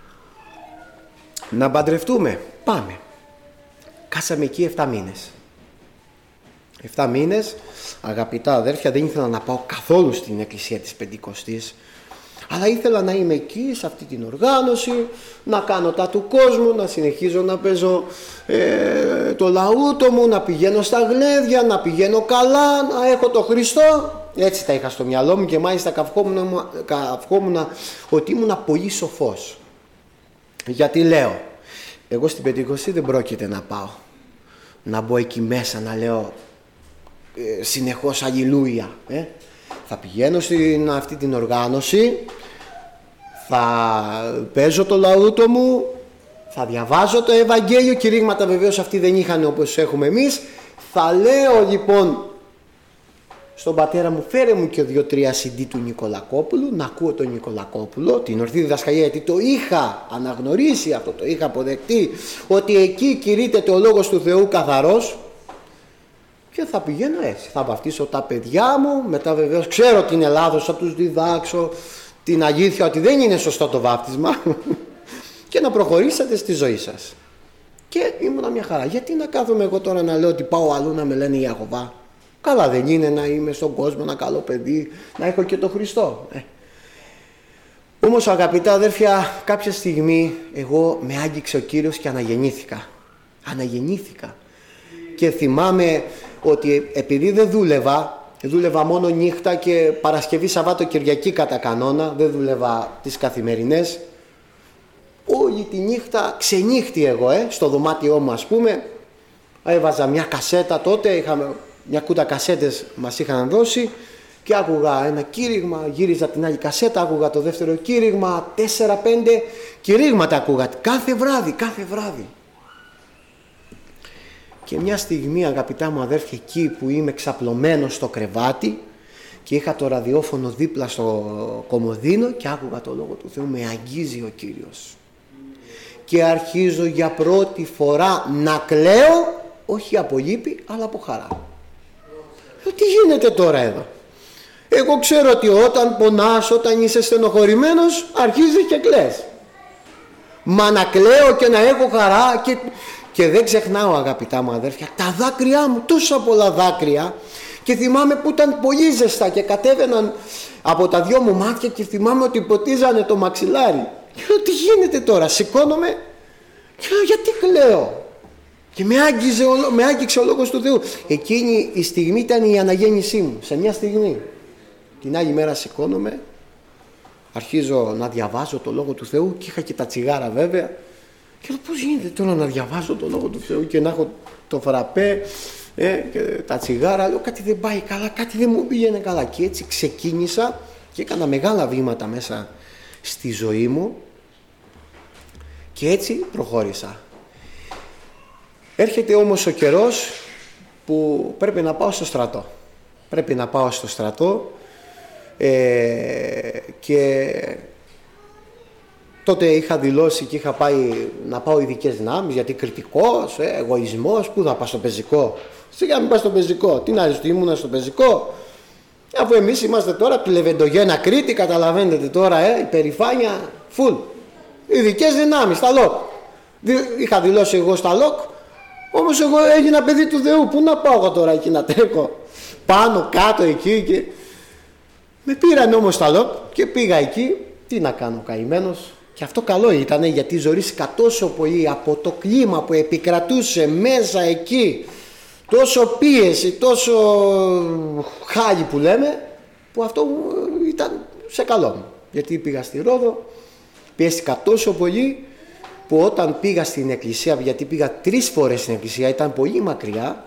να παντρευτούμε, πάμε. Κάσαμε εκεί εφτά μήνες. εφτά μήνες, αγαπητά αδέρφια, δεν ήθελα να πάω καθόλου στην εκκλησία της Πεντηκοστής, αλλά ήθελα να είμαι εκεί σε αυτή την οργάνωση, να κάνω τα του κόσμου, να συνεχίζω να παίζω ε, το λαούτο μου, να πηγαίνω στα γλέδια, να πηγαίνω καλά, να έχω το Χριστό. Έτσι τα είχα στο μυαλό μου και μάλιστα καυχόμουν, καυχόμουν ότι ήμουν πολύ σοφός. Γιατί λέω, εγώ στην Πεντηκοστή δεν πρόκειται να πάω, να μπω εκεί μέσα να λέω ε, συνεχώς αλληλούια. Ε. Θα πηγαίνω στην αυτή την οργάνωση, θα παίζω το λαούτο μου, θα διαβάζω το Ευαγγέλιο, κηρύγματα βεβαίως αυτοί δεν είχαν όπως έχουμε εμείς. Θα λέω λοιπόν στον πατέρα μου, φέρε μου και δύο-τρία σι ντι του Νικολακόπουλου, να ακούω τον Νικολακόπουλο, την ορθή διδασκαλία, γιατί το είχα αναγνωρίσει αυτό, το είχα αποδεκτεί, ότι εκεί κηρύττεται ο Λόγος του Θεού καθαρός. Και θα πηγαίνω έτσι, θα βαφτίσω τα παιδιά μου, μετά βεβαίως ξέρω την Ελλάδος, θα τους διδάξω την αλήθεια ότι δεν είναι σωστό το βάφτισμα και να προχωρήσετε στη ζωή σας. Και ήμουνα μια χαρά. Γιατί να κάθομαι εγώ τώρα να λέω ότι πάω αλλού να με λένε Ιαχωβά? Καλά δεν είναι να είμαι στον κόσμο ένα καλό παιδί, να έχω και τον Χριστό. Ε. Όμως αγαπητά αδέρφια, κάποια στιγμή εγώ με άγγιξε ο Κύριος και αναγεννήθηκα. Αναγεννήθηκα. Και θυμάμαι ότι επειδή δεν δούλευα, δούλευα μόνο νύχτα και Παρασκευή, Σαββάτο, Κυριακή κατά κανόνα, δεν δούλευα τις καθημερινές. Όλη τη νύχτα ξενύχτη εγώ, ε, στο δωμάτιό μου ας πούμε, έβαζα μια κασέτα τότε, είχαμε μια κούτα κασέτες μας είχαν δώσει και άκουγα ένα κήρυγμα, γύριζα την άλλη κασέτα, άκουγα το δεύτερο κήρυγμα, τέσσερα πέντε κηρύγματα άκουγα κάθε βράδυ, κάθε βράδυ. Και μια στιγμή αγαπητά μου αδέρφια, εκεί που είμαι ξαπλωμένος στο κρεβάτι και είχα το ραδιόφωνο δίπλα στο κομοδίνο και άκουγα το Λόγο του Θεού, με αγγίζει ο Κύριος. Και αρχίζω για πρώτη φορά να κλαίω, όχι από λύπη, αλλά από χαρά. Τι γίνεται τώρα εδώ? Εγώ ξέρω ότι όταν πονάς, όταν είσαι στενοχωρημένος, αρχίζεις και κλαις. Μα να κλαίω και να έχω χαρά και, και δεν ξεχνάω αγαπητά μου αδέρφια, τα δάκρυά μου, τόσα πολλά δάκρυα, και θυμάμαι που ήταν πολύ ζεστά και κατέβαιναν από τα δυο μου μάτια και θυμάμαι ότι ποτίζανε το μαξιλάρι. Και λέω, τι γίνεται τώρα? Σηκώνομαι και λέω, γιατί κλαίω? Και με άγγιζε, με άγγιξε ο Λόγος του Θεού. Εκείνη η στιγμή ήταν η αναγέννησή μου, σε μια στιγμή. Την άλλη μέρα σηκώνομαι, αρχίζω να διαβάζω το Λόγο του Θεού και είχα και τα τσιγάρα βέβαια. Και λέω, πώς γίνεται τώρα να διαβάζω το Λόγο του Θεού και να έχω το φραπέ ε, και τα τσιγάρα? Λέω, κάτι δεν πάει καλά, κάτι δεν μου πήγαινε καλά. Και έτσι ξεκίνησα και έκανα μεγάλα βήματα μέσα στη ζωή μου και έτσι προχώρησα. Έρχεται όμως ο καιρός που πρέπει να πάω στο στρατό. Πρέπει να πάω στο στρατό ε, και τότε είχα δηλώσει και είχα πάει να πάω ειδικές δυνάμεις, γιατί κριτικός, ε, εγωισμός, πού θα πάω στο πεζικό? Σιγά μην πάω στο πεζικό, τι να ρίξω, ήμουνα στο πεζικό, αφού εμείς είμαστε τώρα από τη Λεβεντογένα Κρήτη, καταλαβαίνετε τώρα, ε, υπερηφάνεια, φουλ, ειδικές δυνάμεις, στα ΛΟΚ. Είχα δηλώσει εγώ στα ΛΟΚ, όμως εγώ έγινα παιδί του Θεού, πού να πάω εγώ τώρα εκεί να τρέχω, πάνω, κάτω εκεί και... Με πήραν όμως στα ΛΟΚ και πήγα εκεί, τι να κάνω καημένος. Και αυτό καλό ήταν, γιατί ζορίστηκα τόσο πολύ από το κλίμα που επικρατούσε μέσα εκεί, τόσο πίεση, τόσο χάλι που λέμε, που αυτό ήταν σε καλό μου. Γιατί πήγα στη Ρόδο, πιέστηκα τόσο πολύ που όταν πήγα στην εκκλησία, γιατί πήγα τρεις φορές στην εκκλησία, ήταν πολύ μακριά,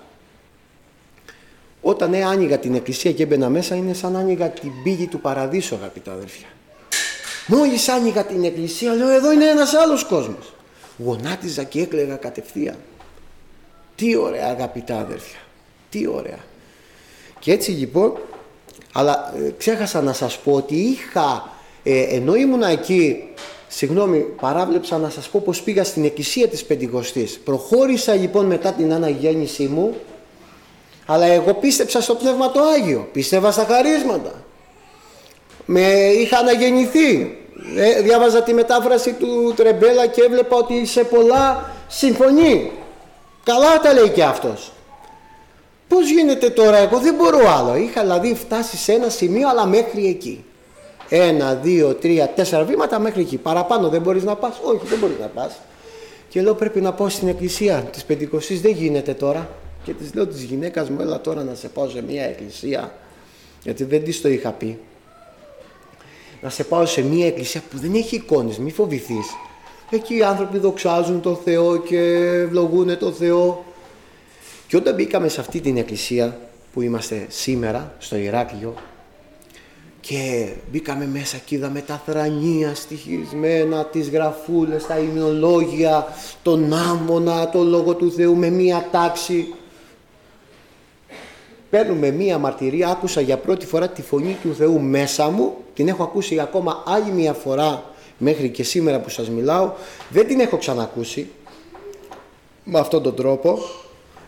όταν ε, άνοιγα την εκκλησία και έμπαινα μέσα, είναι σαν άνοιγα την πύλη του παραδείσου, αγαπητά αδέρφια. Μόλις άνοιγα την εκκλησία, λέω, εδώ είναι ένας άλλος κόσμος. Γονάτιζα και έκλαιγα κατευθείαν. Τι ωραία αγαπητά αδέρφια, τι ωραία. Και έτσι λοιπόν, αλλά ε, ξέχασα να σας πω ότι είχα, ε, ενώ ήμουνα εκεί, συγγνώμη, παράβλεψα να σας πω πως πήγα στην εκκλησία της Πεντηκοστής. Προχώρησα λοιπόν μετά την αναγέννησή μου, αλλά εγώ πίστεψα στο Πνεύμα το Άγιο, πίστευα στα χαρίσματα. Με είχα αναγεννηθεί. Ε, διάβαζα τη μετάφραση του Τρεμπέλα και έβλεπα ότι σε πολλά συμφωνεί. Καλά τα λέει και αυτός. Πώς γίνεται τώρα, εγώ δεν μπορώ άλλο. Είχα δηλαδή φτάσει σε ένα σημείο, αλλά μέχρι εκεί. Ένα, δύο, τρία, τέσσερα βήματα μέχρι εκεί. Παραπάνω δεν μπορείς να πας? Όχι, δεν μπορείς να πας. Και λέω, πρέπει να πάω στην εκκλησία της Πεντηκοστής, δεν γίνεται τώρα. Και της λέω της γυναίκας μου, έλα τώρα να σε πάω σε μια εκκλησία, γιατί δεν της το είχα πει. Να σε πάω σε μια εκκλησία που δεν έχει εικόνες, μη φοβηθείς. Εκεί οι άνθρωποι δοξάζουν τον Θεό και ευλογούν τον Θεό. Και όταν μπήκαμε σε αυτή την εκκλησία που είμαστε σήμερα, στο Ηράκλειο, και μπήκαμε μέσα και είδαμε τα θρανία στοιχισμένα, τις γραφούλες, τα ημνολόγια, τον άμμονα, το Λόγο του Θεού με μία τάξη. Παίρνουμε μία μαρτυρία, άκουσα για πρώτη φορά τη φωνή του Θεού μέσα μου, την έχω ακούσει ακόμα άλλη μία φορά μέχρι και σήμερα που σας μιλάω, δεν την έχω ξανακούσει με αυτόν τον τρόπο.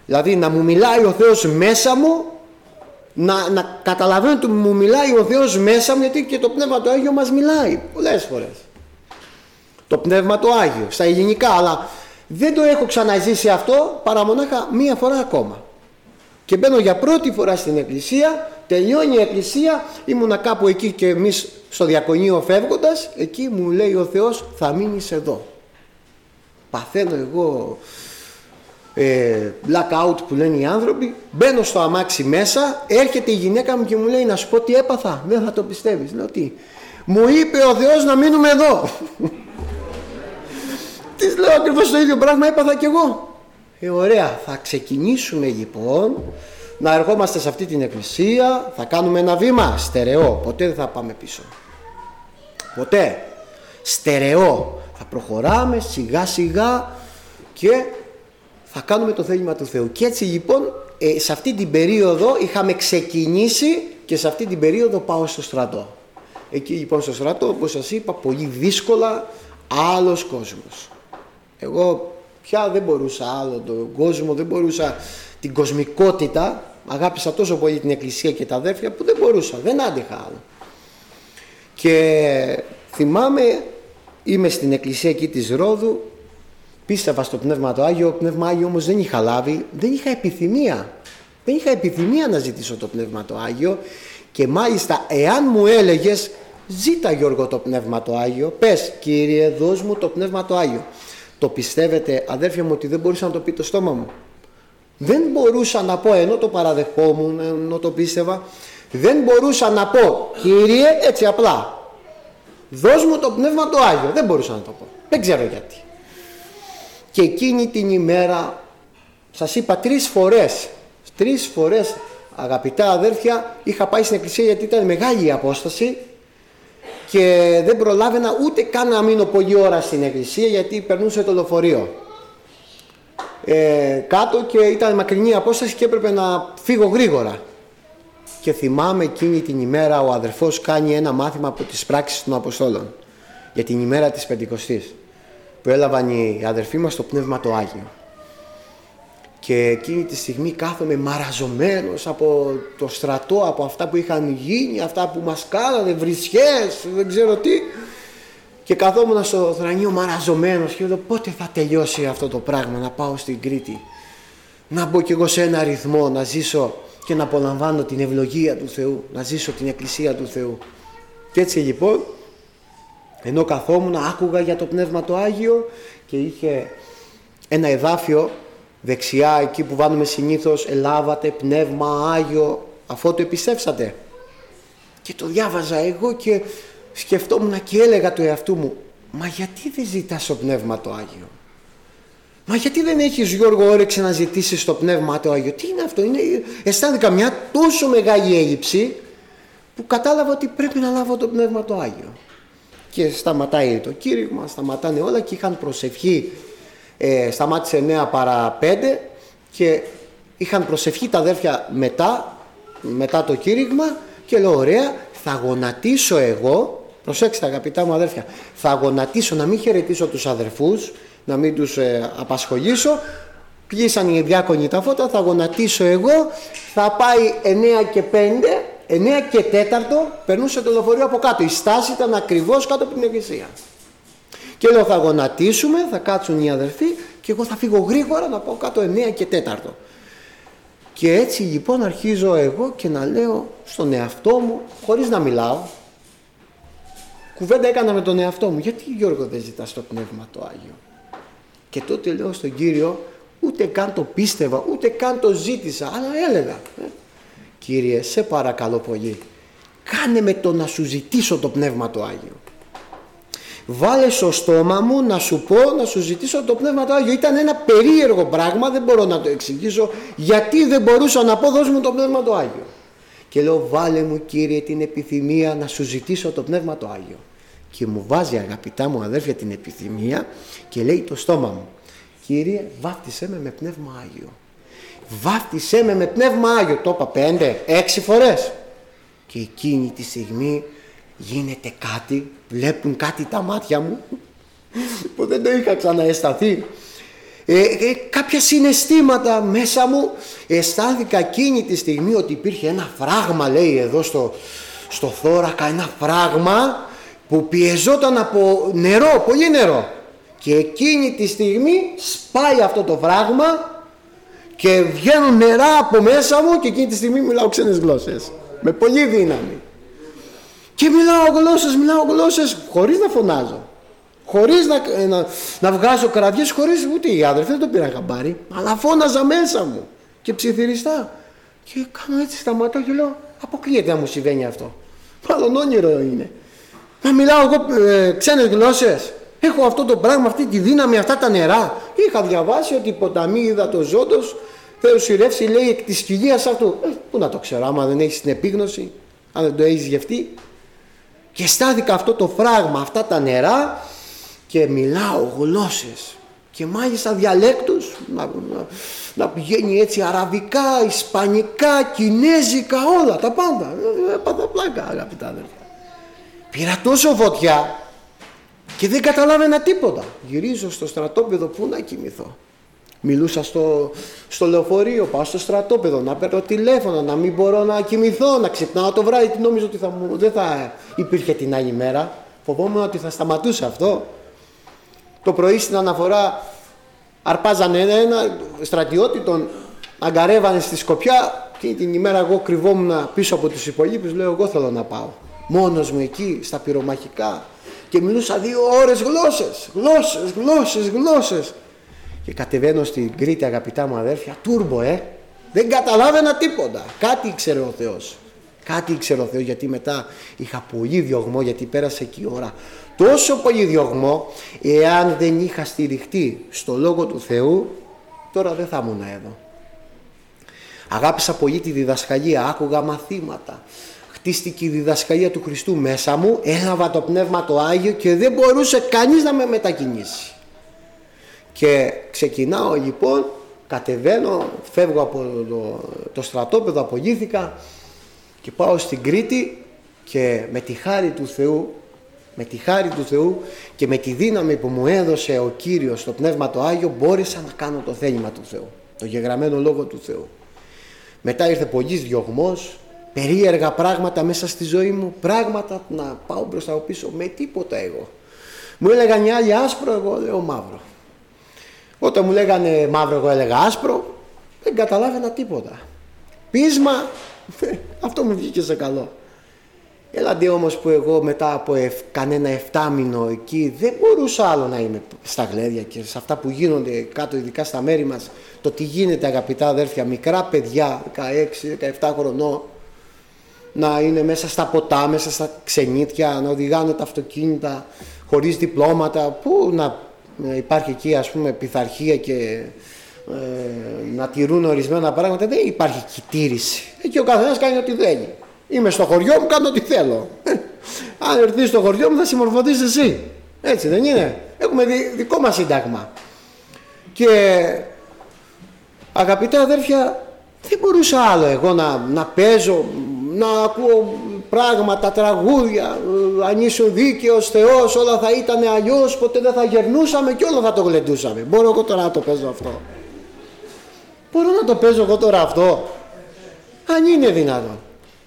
Δηλαδή να μου μιλάει ο Θεός μέσα μου, να, να καταλαβαίνω ότι μου μιλάει ο Θεός μέσα μου, γιατί και το Πνεύμα το Άγιο μας μιλάει πολλές φορές. Το Πνεύμα το Άγιο στα ελληνικά, αλλά δεν το έχω ξαναζήσει αυτό παρά μονάχα μία φορά ακόμα. Και μπαίνω για πρώτη φορά στην εκκλησία, τελειώνει η εκκλησία, ήμουνα κάπου εκεί και εμείς στο διακονείο φεύγοντας, εκεί μου λέει ο Θεός θα μείνεις εδώ. Παθαίνω εγώ ε, blackout που λένε οι άνθρωποι, μπαίνω στο αμάξι μέσα, έρχεται η γυναίκα μου και μου λέει να σου πω τι έπαθα, δεν θα το πιστεύεις. Λέω τι, μου είπε ο Θεός να μείνουμε εδώ. Της λέω ακριβώς το ίδιο πράγμα έπαθα κι εγώ. Ε, ωραία, θα ξεκινήσουμε λοιπόν να ερχόμαστε σε αυτή την εκκλησία, θα κάνουμε ένα βήμα στερεό, ποτέ δεν θα πάμε πίσω. Ποτέ. Στερεό. Θα προχωράμε σιγά σιγά και θα κάνουμε το θέλημα του Θεού. Και έτσι λοιπόν ε, σε αυτή την περίοδο είχαμε ξεκινήσει και σε αυτή την περίοδο πάω στο στρατό. Εκεί λοιπόν στο στρατό, όπως σας είπα, πολύ δύσκολα, άλλος κόσμος. Εγώ πια δεν μπορούσα άλλο τον κόσμο, δεν μπορούσα την κοσμικότητα, αγάπησα τόσο πολύ την εκκλησία και τα αδέρφια που δεν μπορούσα, δεν άντεχα άλλο. Και θυμάμαι, είμαι στην εκκλησία εκεί της Ρόδου, πίστευα στο Πνεύμα το Άγιο, το Πνεύμα Άγιο όμως δεν είχα λάβει, δεν είχα επιθυμία, δεν είχα επιθυμία να ζητήσω το Πνεύμα το Άγιο και μάλιστα εάν μου έλεγες ζήτα Γιώργο το Πνεύμα το Άγιο, πες Κύριε δώσ' μου το Πνεύμα το Άγιο. Το πιστεύετε αδέρφια μου ότι δεν μπορούσα να το πει το στόμα μου? Δεν μπορούσα να πω, ενώ το παραδεχόμουν, ενώ το πίστευα, δεν μπορούσα να πω Κύριε έτσι απλά δώσ' μου το Πνεύμα το Άγιο, δεν μπορούσα να το πω, δεν ξέρω γιατί. Και εκείνη την ημέρα σας είπα τρεις φορές τρεις φορές αγαπητά αδέρφια είχα πάει στην εκκλησία, γιατί ήταν μεγάλη η απόσταση και δεν προλάβαινα ούτε καν να μείνω πολλή ώρα στην εκκλησία, γιατί περνούσε το λεωφορείο ε, κάτω και ήταν μακρινή η απόσταση και έπρεπε να φύγω γρήγορα. Και θυμάμαι εκείνη την ημέρα ο αδερφός κάνει ένα μάθημα από τις πράξεις των Αποστόλων για την ημέρα της Πεντηκοστής που έλαβαν οι αδερφοί μας το Πνεύμα το Άγιο. Και εκείνη τη στιγμή κάθομαι μαραζωμένος από το στρατό, από αυτά που είχαν γίνει, αυτά που μας κάνανε, βρισιές, δεν ξέρω τι. Και καθόμουν στο θρανείο μαραζωμένος και λέω πότε θα τελειώσει αυτό το πράγμα, να πάω στην Κρήτη, να μπω κι εγώ σε ένα ρυθμό, να ζήσω και να απολαμβάνω την ευλογία του Θεού, να ζήσω την Εκκλησία του Θεού. Και έτσι λοιπόν, ενώ καθόμουν, άκουγα για το Πνεύμα το Άγιο και είχε ένα εδάφιο δεξιά εκεί που βάλουμε συνήθως ελάβατε Πνεύμα Άγιο αφού το επιστέψατε. Και το διάβαζα εγώ και σκεφτόμουν και έλεγα του εαυτού μου, μα γιατί δεν ζητάς το Πνεύμα το Άγιο? Μα γιατί δεν έχεις Γιώργο όρεξη να ζητήσεις το Πνεύμα το Άγιο? Τι είναι αυτό? Είναι, αισθάνθηκα μια τόσο μεγάλη έλλειψη που κατάλαβα ότι πρέπει να λάβω το Πνεύμα το Άγιο. Και σταματάει το κήρυγμα, σταματάνε όλα και είχαν προσευχή. Ε, σταμάτησε εννέα παρά πέντε και είχαν προσευχή τα αδέρφια μετά, μετά το κήρυγμα και λέω ωραία, θα γονατίσω εγώ, προσέξτε αγαπητά μου αδέρφια, θα γονατίσω, να μην χαιρετήσω τους αδερφούς, να μην τους ε, απασχολήσω. Κλείσαν οι διάκονοι τα φώτα, θα γονατίσω εγώ, θα πάει εννέα και πέντε, εννέα και τέταρτο, περνούσε το λεωφορείο από κάτω, η στάση ήταν ακριβώς κάτω από την εκκλησία. Και λέω θα γονατίσουμε, θα κάτσουν οι αδερφοί και εγώ θα φύγω γρήγορα να πάω κάτω εννέα και τέταρτο. Και έτσι λοιπόν αρχίζω εγώ και να λέω στον εαυτό μου, χωρίς να μιλάω, κουβέντα έκανα με τον εαυτό μου, γιατί Γιώργο δεν ζητάς το Πνεύμα το Άγιο? Και τότε λέω στον Κύριο, ούτε καν το πίστευα, ούτε καν το ζήτησα, αλλά έλεγα ε, Κύριε σε παρακαλώ πολύ, κάνε με το να σου ζητήσω το Πνεύμα το Άγιο. Βάλε στο στόμα μου να σου πω, να σου ζητήσω το Πνεύμα το Άγιο. Ήταν ένα περίεργο πράγμα, δεν μπορώ να το εξηγήσω γιατί δεν μπορούσα να πω δώσ' μου το Πνεύμα το Άγιο. Και λέω βάλε μου Κύριε την επιθυμία να σου ζητήσω το Πνεύμα το Άγιο. Και μου βάζει αγαπητά μου αδέρφια την επιθυμία και λέει το στόμα μου, Κύριε βάφτισέ με με Πνεύμα Άγιο. Βάφτισέ με με Πνεύμα Άγιο. Το είπα πέντε, έξι φορές. Και εκείνη τη στιγμή γίνεται κάτι, βλέπουν κάτι τα μάτια μου που δεν το είχα ξανααισθανθεί. Ε, ε, κάποια συναισθήματα μέσα μου. Αισθάνθηκα εκείνη τη στιγμή ότι υπήρχε ένα φράγμα, λέει εδώ στο, στο θώρακα, ένα φράγμα που πιεζόταν από νερό, πολύ νερό. Και εκείνη τη στιγμή σπάει αυτό το φράγμα και βγαίνουν νερά από μέσα μου και εκείνη τη στιγμή μιλάω ξένες γλώσσες. Με πολύ δύναμη. Και μιλάω γλώσσες, μιλάω γλώσσες χωρίς να φωνάζω. Χωρίς να, να, να βγάζω κραυγές, χωρίς ούτε οι άδερφοι δεν το πήραν χαμπάρι. Αλλά φώναζα μέσα μου και ψιθυριστά. Και κάνω έτσι, σταματώ και λέω, αποκλείεται να μου συμβαίνει αυτό. Μάλλον όνειρο είναι. Να μιλάω εγώ ε, ξένες γλώσσες. Έχω αυτό το πράγμα, αυτή τη δύναμη, αυτά τα νερά. Είχα διαβάσει ότι οι ποταμοί υδατοζώντος Θεός σειρεύσει, λέει, εκ της κοιλίας αυτού. Ε, πού να το ξέρω, άμα δεν έχεις την επίγνωση, αν δεν το έχεις γευτεί. Και στάθηκα αυτό το φράγμα, αυτά τα νερά και μιλάω γλώσσες. Και μάλιστα διαλέκτους, να, να, να πηγαίνει έτσι αραβικά, ισπανικά, κινέζικα, όλα τα πάντα. Έπαθα πλάκα, αγαπητά αδέρφια. Πήρα τόσο φωτιά και δεν καταλάβαινα τίποτα. Γυρίζω στο στρατόπεδο, πού να κοιμηθώ. Μιλούσα στο, στο λεωφορείο, πάω στο στρατόπεδο, να παίρνω τηλέφωνο, να μην μπορώ να κοιμηθώ, να ξυπνάω το βράδυ. Τι νόμιζα ότι θα μου, δεν θα υπήρχε την άλλη μέρα. Φοβόμουν ότι θα σταματούσε αυτό. Το πρωί στην αναφορά αρπάζανε ένα στρατιώτη, τον αγκαρεύανε στη Σκοπιά και την ημέρα εγώ κρυβόμουν πίσω από τους υπολείπους. Λέω, εγώ θέλω να πάω μόνος μου εκεί στα πυρομαχικά και μιλούσα δύο ώρες γλώσσες, γλώσσες, γλώσσες, γλώσσες. Και κατεβαίνω στην Κρήτη, αγαπητά μου αδέρφια, τούρμπο, ε! Δεν καταλάβαινα τίποτα. Κάτι ήξερε ο Θεός. Κάτι ήξερε ο Θεός, γιατί μετά είχα πολύ διωγμό, γιατί πέρασε εκεί η ώρα. Τόσο πολύ διωγμό, εάν δεν είχα στηριχτεί στο Λόγο του Θεού, τώρα δεν θα ήμουν εδώ. Αγάπησα πολύ τη διδασκαλία, άκουγα μαθήματα. Χτίστηκε η διδασκαλία του Χριστού μέσα μου, έλαβα το Πνεύμα το Άγιο και δεν μπορούσε κανείς να με μετακινήσει. Και ξεκινάω λοιπόν, κατεβαίνω, φεύγω από το, το στρατόπεδο, απολύθηκα και πάω στην Κρήτη και με τη χάρη του Θεού, με τη χάρη του Θεού και με τη δύναμη που μου έδωσε ο Κύριος, το Πνεύμα το Άγιο, μπόρεσα να κάνω το θέλημα του Θεού, το γεγραμμένο Λόγο του Θεού. Μετά ήρθε πολύς διωγμός, περίεργα πράγματα μέσα στη ζωή μου, πράγματα να πάω μπροστά πίσω με τίποτα εγώ. Μου έλεγαν οι άλλοι άσπρο, εγώ λέω μαύρο. Όταν μου λέγανε μαύρο, εγώ έλεγα άσπρο, δεν καταλάβαινα τίποτα. Πείσμα, αυτό μου βγήκε σε καλό. Έλαντε όμως που εγώ μετά από ευ, κανένα εφτάμινο εκεί δεν μπορούσα άλλο να είμαι στα γλέδια και σε αυτά που γίνονται κάτω, ειδικά στα μέρη μας. Το τι γίνεται, αγαπητά αδέρφια, μικρά παιδιά δεκαέξι δεκαεπτά χρονών να είναι μέσα στα ποτά, μέσα στα ξενύθια, να οδηγάνε τα αυτοκίνητα χωρίς διπλώματα, που να υπάρχει εκεί ας πούμε πειθαρχία και ε, να τηρούν ορισμένα πράγματα. Δεν υπάρχει κοιτήρηση. Εκεί ο καθένας κάνει ό,τι θέλει. Είμαι στο χωριό μου, κάνω ό,τι θέλω. Αν έρθεις στο χωριό μου θα συμμορφωθείς εσύ. Έτσι δεν είναι? Έχουμε δι, δικό μας σύνταγμα. Και αγαπητά αδέρφια, δεν μπορούσα άλλο εγώ να, να παίζω, να ακούω πράγματα, τραγούδια, αν ήσουν δίκαιος Θεός όλα θα ήταν αλλιώς, ποτέ δεν θα γερνούσαμε και όλα θα το γλεντούσαμε. Μπορώ εγώ τώρα να το παίζω αυτό? Μπορώ να το παίζω εγώ τώρα αυτό? Αν είναι δυνατόν?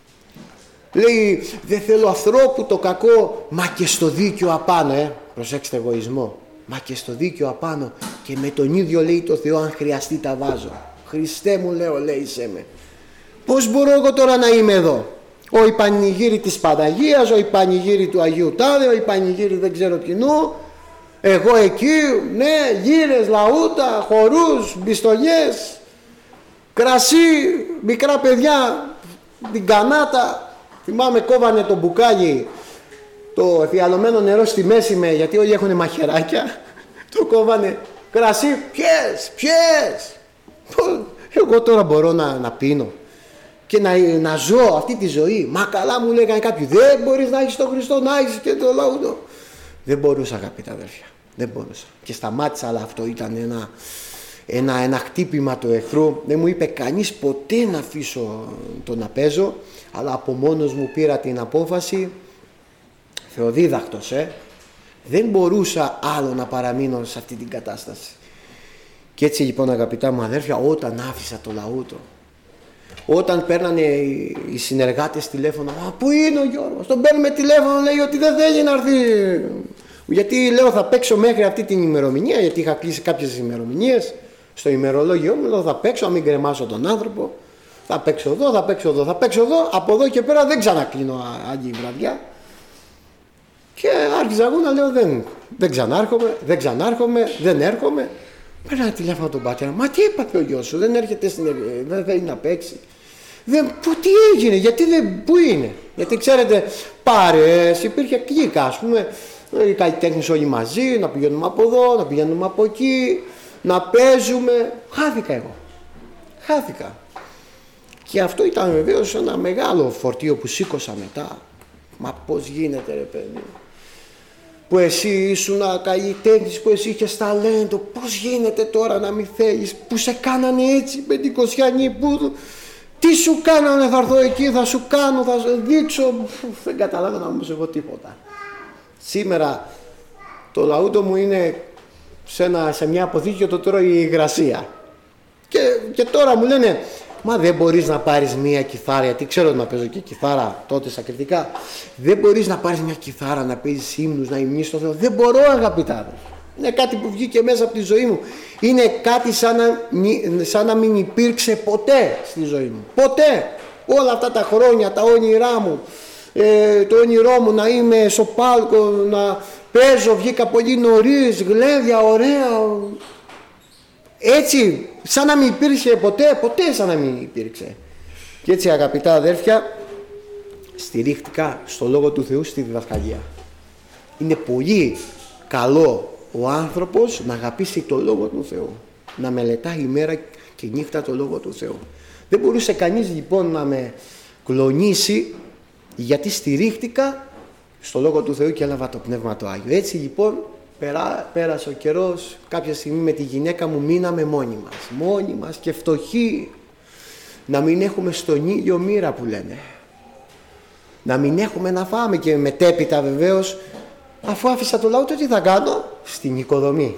Λέει, δεν θέλω ανθρώπου το κακό, μα και στο δίκαιο απάνω, ε. Προσέξτε, εγωισμό. Μα και στο δίκαιο απάνω, και με τον ίδιο λέει το Θεό, αν χρειαστεί τα βάζω. Χριστέ μου, λέω, λέει σε με. Πώς μπορώ εγώ τώρα να είμαι εδώ? Ο υπανηγύρι της Παναγίας, ο υπανηγύρι του Αγίου Τάδε, ο υπανηγύρι δεν ξέρω κοινού. Εγώ εκεί, ναι, γύρες, λαούτα, χορούς, μπιστολιές, κρασί, μικρά παιδιά, την κανάτα. Θυμάμαι κόβανε το μπουκάλι, το εφιαλωμένο νερό στη μέση με, γιατί όλοι έχουν μαχαιράκια. Το κόβανε, κρασί, πιες, πιες. Εγώ τώρα μπορώ να, να πίνω και να, να ζω αυτή τη ζωή? Μα καλά, μου λέγανε κάποιοι, δεν μπορείς να έχεις τον Χριστό, να έχεις και το λαούτο. Δεν μπορούσα, αγαπητά αδέρφια, δεν μπορούσα. Και σταμάτησα, αλλά αυτό ήταν ένα, ένα, ένα χτύπημα του εχθρού. Δεν μου είπε κανείς ποτέ να αφήσω το να παίζω, αλλά από μόνος μου πήρα την απόφαση, θεοδίδακτος, ε. Δεν μπορούσα άλλο να παραμείνω σε αυτή την κατάσταση. Και έτσι λοιπόν, αγαπητά μου αδέρφια, όταν άφησα το λαούτο, όταν παίρνανε οι συνεργάτες τηλέφωνο, «Α, πού είναι ο Γιώργος?» Τον παίρνουμε τηλέφωνο, λέει ότι δεν θέλει να έρθει. Γιατί λέω θα παίξω μέχρι αυτή την ημερομηνία, γιατί είχα κλείσει κάποιες ημερομηνίες στο ημερολόγιο μου, λέω θα παίξω, να μην κρεμάσω τον άνθρωπο, θα παίξω εδώ, θα παίξω εδώ, θα παίξω εδώ, από εδώ και πέρα δεν ξανακλίνω άλλη βραδιά. Και άρχιζα εγώ να λέω δεν, δεν ξανάρχομαι, δεν ξανάρχομαι, δεν έρχομαι. Παίρνω τηλέφωνο τον πατέρα, μα τι έπαθε ο γιος σου, δεν έρχεται στην δεν θέλει να παίξει. Δεν, που, τι έγινε, γιατί δεν, πού είναι? Γιατί ξέρετε, πάρες, υπήρχε κλίκα, ας πούμε, οι καλλιτέχνες όλοι μαζί, να πηγαίνουμε από εδώ, να πηγαίνουμε από εκεί, να παίζουμε. Χάθηκα εγώ. Χάθηκα. Και αυτό ήταν βεβαίως ένα μεγάλο φορτίο που σήκωσα μετά. Μα πώς γίνεται, ρε παιδί, που εσύ ήσουν καλλιτέχνης, που εσύ είχες ταλέντο, πώς γίνεται τώρα να μην θέλεις, που σε κάνανε έτσι πεντηκοσιανοί, που τι σου κάνανε, θα έρθω εκεί, θα σου κάνω, θα σου δείξω. Δεν καταλάβαινα όμως εγώ τίποτα. Σήμερα το λαούτο μου είναι σε, ένα, σε μια αποθήκη και το τρώει η υγρασία. Και, και τώρα μου λένε, μα δεν μπορείς να πάρεις μια κιθάρα, γιατί ξέρω να παίζω και κιθάρα τότε στα κριτικά. Δεν μπορείς να πάρεις μια κιθάρα, να παίζεις ύμνους, να υμνείς το Θεό? Δεν μπορώ, αγαπητά. Είναι κάτι που βγήκε μέσα από τη ζωή μου. Είναι κάτι σαν να, σαν να μην υπήρξε ποτέ στη ζωή μου. Ποτέ. Όλα αυτά τα χρόνια, τα όνειρά μου, ε, το όνειρό μου να είμαι στο πάλκο, να παίζω, βγήκα πολύ νωρίς, γλέδια, ωραία. Έτσι, σαν να μην υπήρχε ποτέ, ποτέ σαν να μην υπήρξε. Και έτσι, αγαπητά αδέρφια, στηρίχτηκα στο Λόγο του Θεού, στη διδασκαλία. Είναι πολύ καλό ο άνθρωπος να αγαπήσει το Λόγο του Θεού, να μελετάει ημέρα και νύχτα το Λόγο του Θεού. Δεν μπορούσε κανείς λοιπόν να με κλονίσει, γιατί στηρίχτηκα στο Λόγο του Θεού και έλαβα το Πνεύμα το Άγιο. Έτσι λοιπόν περά, πέρασε ο καιρός, κάποια στιγμή με τη γυναίκα μου μείναμε μόνοι μας, μόνοι μας και φτωχοί, να μην έχουμε στον ήλιο μοίρα που λένε, να μην έχουμε να φάμε, και μετέπειτα βεβαίως, αφού άφησα το λαό, τι θα κάνω? Στην οικοδομή.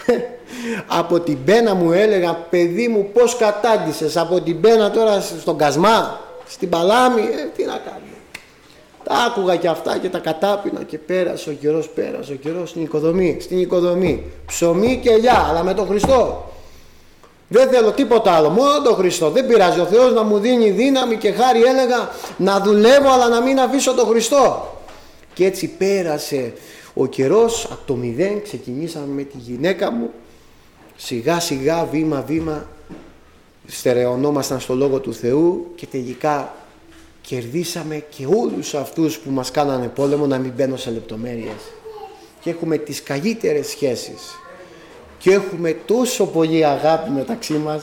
Από την πένα μου έλεγα, παιδί μου, πώς κατάντησες από την πένα τώρα στον Κασμά, στην Παλάμη, ε, τι να κάνω. Τα άκουγα και αυτά και τα κατάπινα και πέρασε ο καιρός, πέρασε ο καιρός στην οικοδομή, στην οικοδομή. Ψωμί και ελιά, αλλά με τον Χριστό. Δεν θέλω τίποτα άλλο, μόνο τον Χριστό. Δεν πειράζει, ο Θεός να μου δίνει δύναμη και χάρη, έλεγα, να δουλεύω αλλά να μην αφήσω τον Χριστό. Και έτσι πέρασε ο καιρός, από το μηδέν ξεκινήσαμε με τη γυναίκα μου, σιγά σιγά, βήμα βήμα, στερεωνόμασταν στο Λόγο του Θεού και τελικά κερδίσαμε και όλους αυτούς που μας κάνανε πόλεμο, να μην μπαίνω σε λεπτομέρειες. Και έχουμε τις καλύτερες σχέσεις και έχουμε τόσο πολύ αγάπη μεταξύ μας,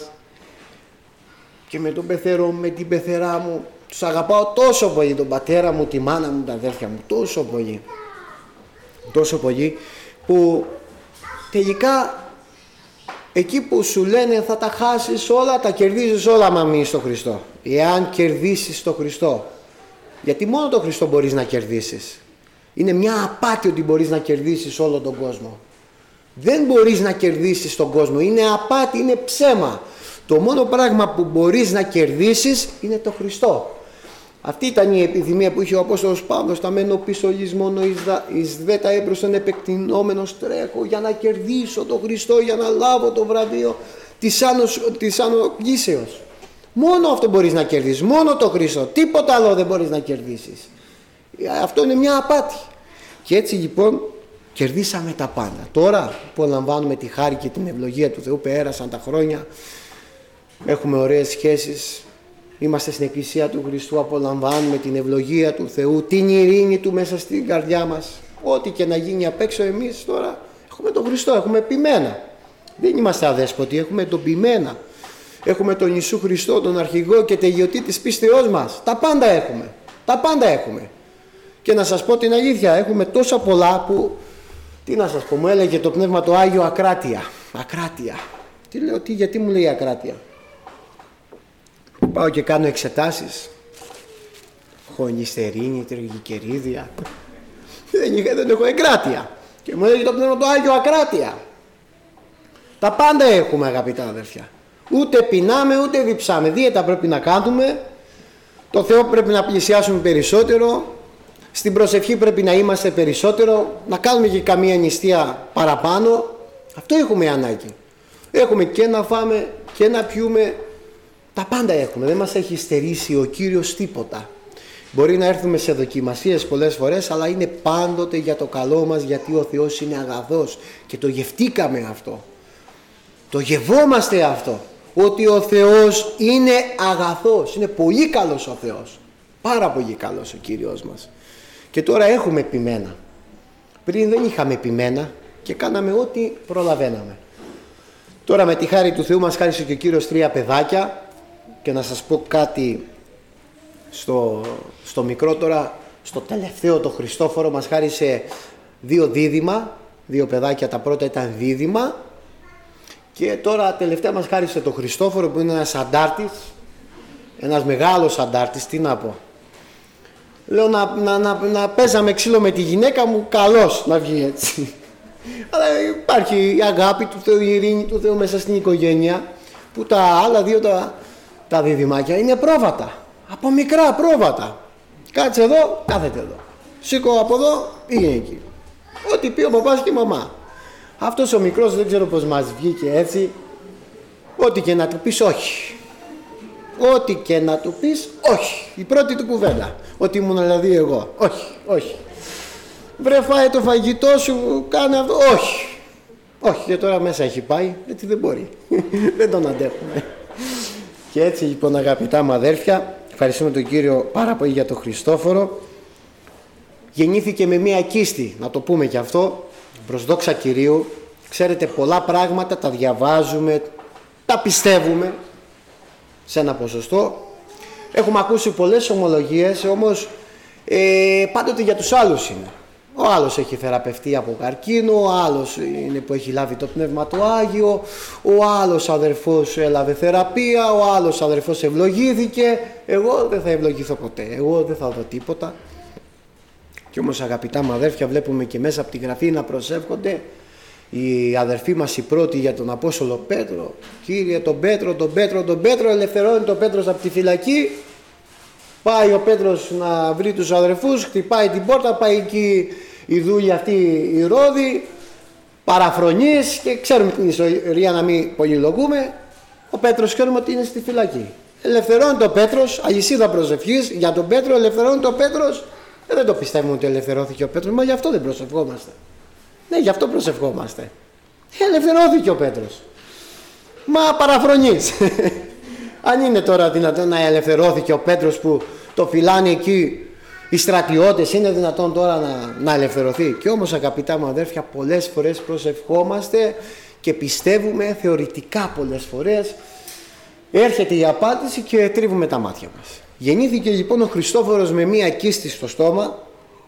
και με τον πεθερό, με την πεθερά μου, τους αγαπάω τόσο πολύ, τον πατέρα μου, τη μάνα μου, τα αδέρφια μου, τόσο πολύ, τόσο πολύ, που τελικά εκεί που σου λένε θα τα χάσεις όλα, τα κερδίζεις όλα, μα μείνεις στο Χριστό. Εάν κερδίσεις το Χριστό, γιατί μόνο το Χριστό μπορείς να κερδίσεις. Είναι μια απάτη ότι μπορείς να κερδίσεις όλο τον κόσμο. Δεν μπορείς να κερδίσεις τον κόσμο, είναι απάτη, είναι ψέμα. Το μόνο πράγμα που μπορείς να κερδίσεις είναι το Χριστό. Αυτή ήταν η επιδημία που είχε ο Απόστολος Παύλος, τα μένω πίσω εις μόνο εις δε τα έμπροσθεν επεκτηνόμενος τρέχω για να κερδίσω τον Χριστό, για να λάβω το βραβείο της, άνος, της ανογγύσεως. Μόνο αυτό μπορείς να κερδίσεις, μόνο το Χριστό, τίποτα άλλο δεν μπορείς να κερδίσεις. Αυτό είναι μια απάτη. Και έτσι λοιπόν κερδίσαμε τα πάντα. Τώρα που απολαμβάνουμε τη χάρη και την ευλογία του Θεού, πέρασαν τα χρόνια, έχουμε ωραίες σχέσεις, είμαστε στην Εκκλησία του Χριστού, απολαμβάνουμε την ευλογία του Θεού, την ειρήνη του μέσα στην καρδιά μας. Ό,τι και να γίνει απ' έξω, εμείς τώρα έχουμε τον Χριστό, έχουμε ποιμένα. Δεν είμαστε αδέσποτοι, έχουμε τον ποιμένα. Έχουμε τον Ιησού Χριστό, τον αρχηγό και τελειωτή της πίστεώς μας. Τα πάντα έχουμε, τα πάντα έχουμε. Και να σας πω την αλήθεια, έχουμε τόσα πολλά που, τι να σας πω, μου έλεγε το Πνεύμα το Άγιο ακράτεια. Ακράτεια. Τι λέω, τι, γιατί μου λέει ακράτεια? Πάω και κάνω εξετάσεις, χολυστερίνη, τριγλικερίδια, δεν, δεν έχω εγκράτεια, και μου έλεγε το Πνεύμα το Άγιο ακράτεια. Τα πάντα έχουμε, αγαπητά αδερφιά. Ούτε πεινάμε ούτε διψάμε. Δίαιτα πρέπει να κάνουμε. Το Θεό πρέπει να πλησιάσουμε περισσότερο. Στην προσευχή πρέπει να είμαστε περισσότερο. Να κάνουμε και καμία νηστεία παραπάνω. Αυτό έχουμε ανάγκη. Έχουμε και να φάμε και να πιούμε. Τα πάντα έχουμε. Δεν μας έχει στερήσει ο Κύριος τίποτα. Μπορεί να έρθουμε σε δοκιμασίες πολλές φορές, αλλά είναι πάντοτε για το καλό μας, γιατί ο Θεός είναι αγαθός και το γευτήκαμε αυτό. Το γευόμαστε αυτό, ότι ο Θεός είναι αγαθός, είναι πολύ καλός ο Θεός. Πάρα πολύ καλός ο Κύριος μας. Και τώρα έχουμε ποιμένα. Πριν δεν είχαμε ποιμένα και κάναμε ό,τι προλαβαίναμε. Τώρα με τη χάρη του Θεού μας χάρισε και ο Κύριος τρία παιδάκια. Και να σας πω κάτι στο, στο μικρό τώρα, στο τελευταίο το Χριστόφορο μας χάρισε δύο δίδυμα, δύο παιδάκια, τα πρώτα ήταν δίδυμα. Και τώρα τελευταία μας χάρισε το Χριστόφορο που είναι ένας αντάρτης, ένας μεγάλος αντάρτης, τι να πω. Λέω να, να, να, να παίζαμε ξύλο με τη γυναίκα μου, καλώς να βγει έτσι. Αλλά υπάρχει η αγάπη του Θεού, η ειρήνη του Θεού μέσα στην οικογένεια, που τα άλλα δύο τα, τα διδυμάκια είναι πρόβατα, από μικρά πρόβατα. Κάτσε εδώ, κάθεται εδώ. Σήκω από εδώ, πήγαινε εκεί. Ό,τι πει ο παπάς και η μαμά. Αυτός ο μικρός δεν ξέρω πως μας βγήκε έτσι. Ό,τι και να του πεις, όχι. Ό,τι και να του πεις, όχι. Η πρώτη του κουβέντα. Ότι ήμουν δηλαδή εγώ. Όχι, όχι. Βρε, φάε το φαγητό σου, κάνε αυτό. Όχι. Όχι, και τώρα μέσα έχει πάει, έτσι δεν μπορεί. Δεν τον αντέχουμε. Και έτσι λοιπόν, αγαπητά μου αδέρφια, ευχαριστούμε τον Κύριο πάρα πολύ για τον Χριστόφορο. Γεννήθηκε με μία κίστη, να το πούμε και αυτό, προς δόξα Κυρίου. Ξέρετε, πολλά πράγματα τα διαβάζουμε, τα πιστεύουμε σε ένα ποσοστό. Έχουμε ακούσει πολλές ομολογίες, όμως ε, πάντοτε για τους άλλους είναι. Ο άλλος έχει θεραπευτεί από καρκίνο, ο άλλος είναι που έχει λάβει το Πνεύμα το Άγιο, ο άλλος αδερφός έλαβε θεραπεία, ο άλλος αδερφός ευλογήθηκε. Εγώ δεν θα ευλογηθώ ποτέ, εγώ δεν θα δω τίποτα. Και όμως, αγαπητά μου αδέρφια, βλέπουμε και μέσα από τη Γραφή να προσεύχονται οι αδερφοί μας οι πρώτοι για τον Απόστολο Πέτρο. Κύριε, τον Πέτρο, τον Πέτρο, τον Πέτρο, ελευθερώνει τον Πέτρος από τη φυλακή. Πάει ο Πέτρος να βρει τους αδερφούς, χτυπάει την πόρτα, πάει εκεί η δούλη αυτή η Ρώδη, παραφρονείς, και ξέρουμε την ιστορία, να μην πολυλογούμε. Ο Πέτρος ξέρουμε ότι είναι στη φυλακή. Ελευθερώνει τον Πέτρος, αλυσίδα προσευχής για τον Πέτρο, ελευθερώνει τον Πέτρος. Ε, δεν το πιστεύουμε ότι ελευθερώθηκε ο Πέτρος, μα γι' αυτό δεν προσευχόμαστε. Ναι, γι' αυτό προσευχόμαστε. Ελευθερώθηκε ο Πέτρος. Μα παραφρονείς. Αν είναι τώρα δυνατόν να ελευθερώθηκε ο Πέτρος που το φυλάνε εκεί οι στρατιώτες, είναι δυνατόν τώρα να, να ελευθερωθεί? Και όμως, αγαπητά μου αδέρφια, πολλές φορές προσευχόμαστε και πιστεύουμε θεωρητικά, πολλές φορές έρχεται η απάντηση και τρίβουμε τα μάτια μας. Γεννήθηκε λοιπόν ο Χριστόφορος με μία κίστη στο στόμα,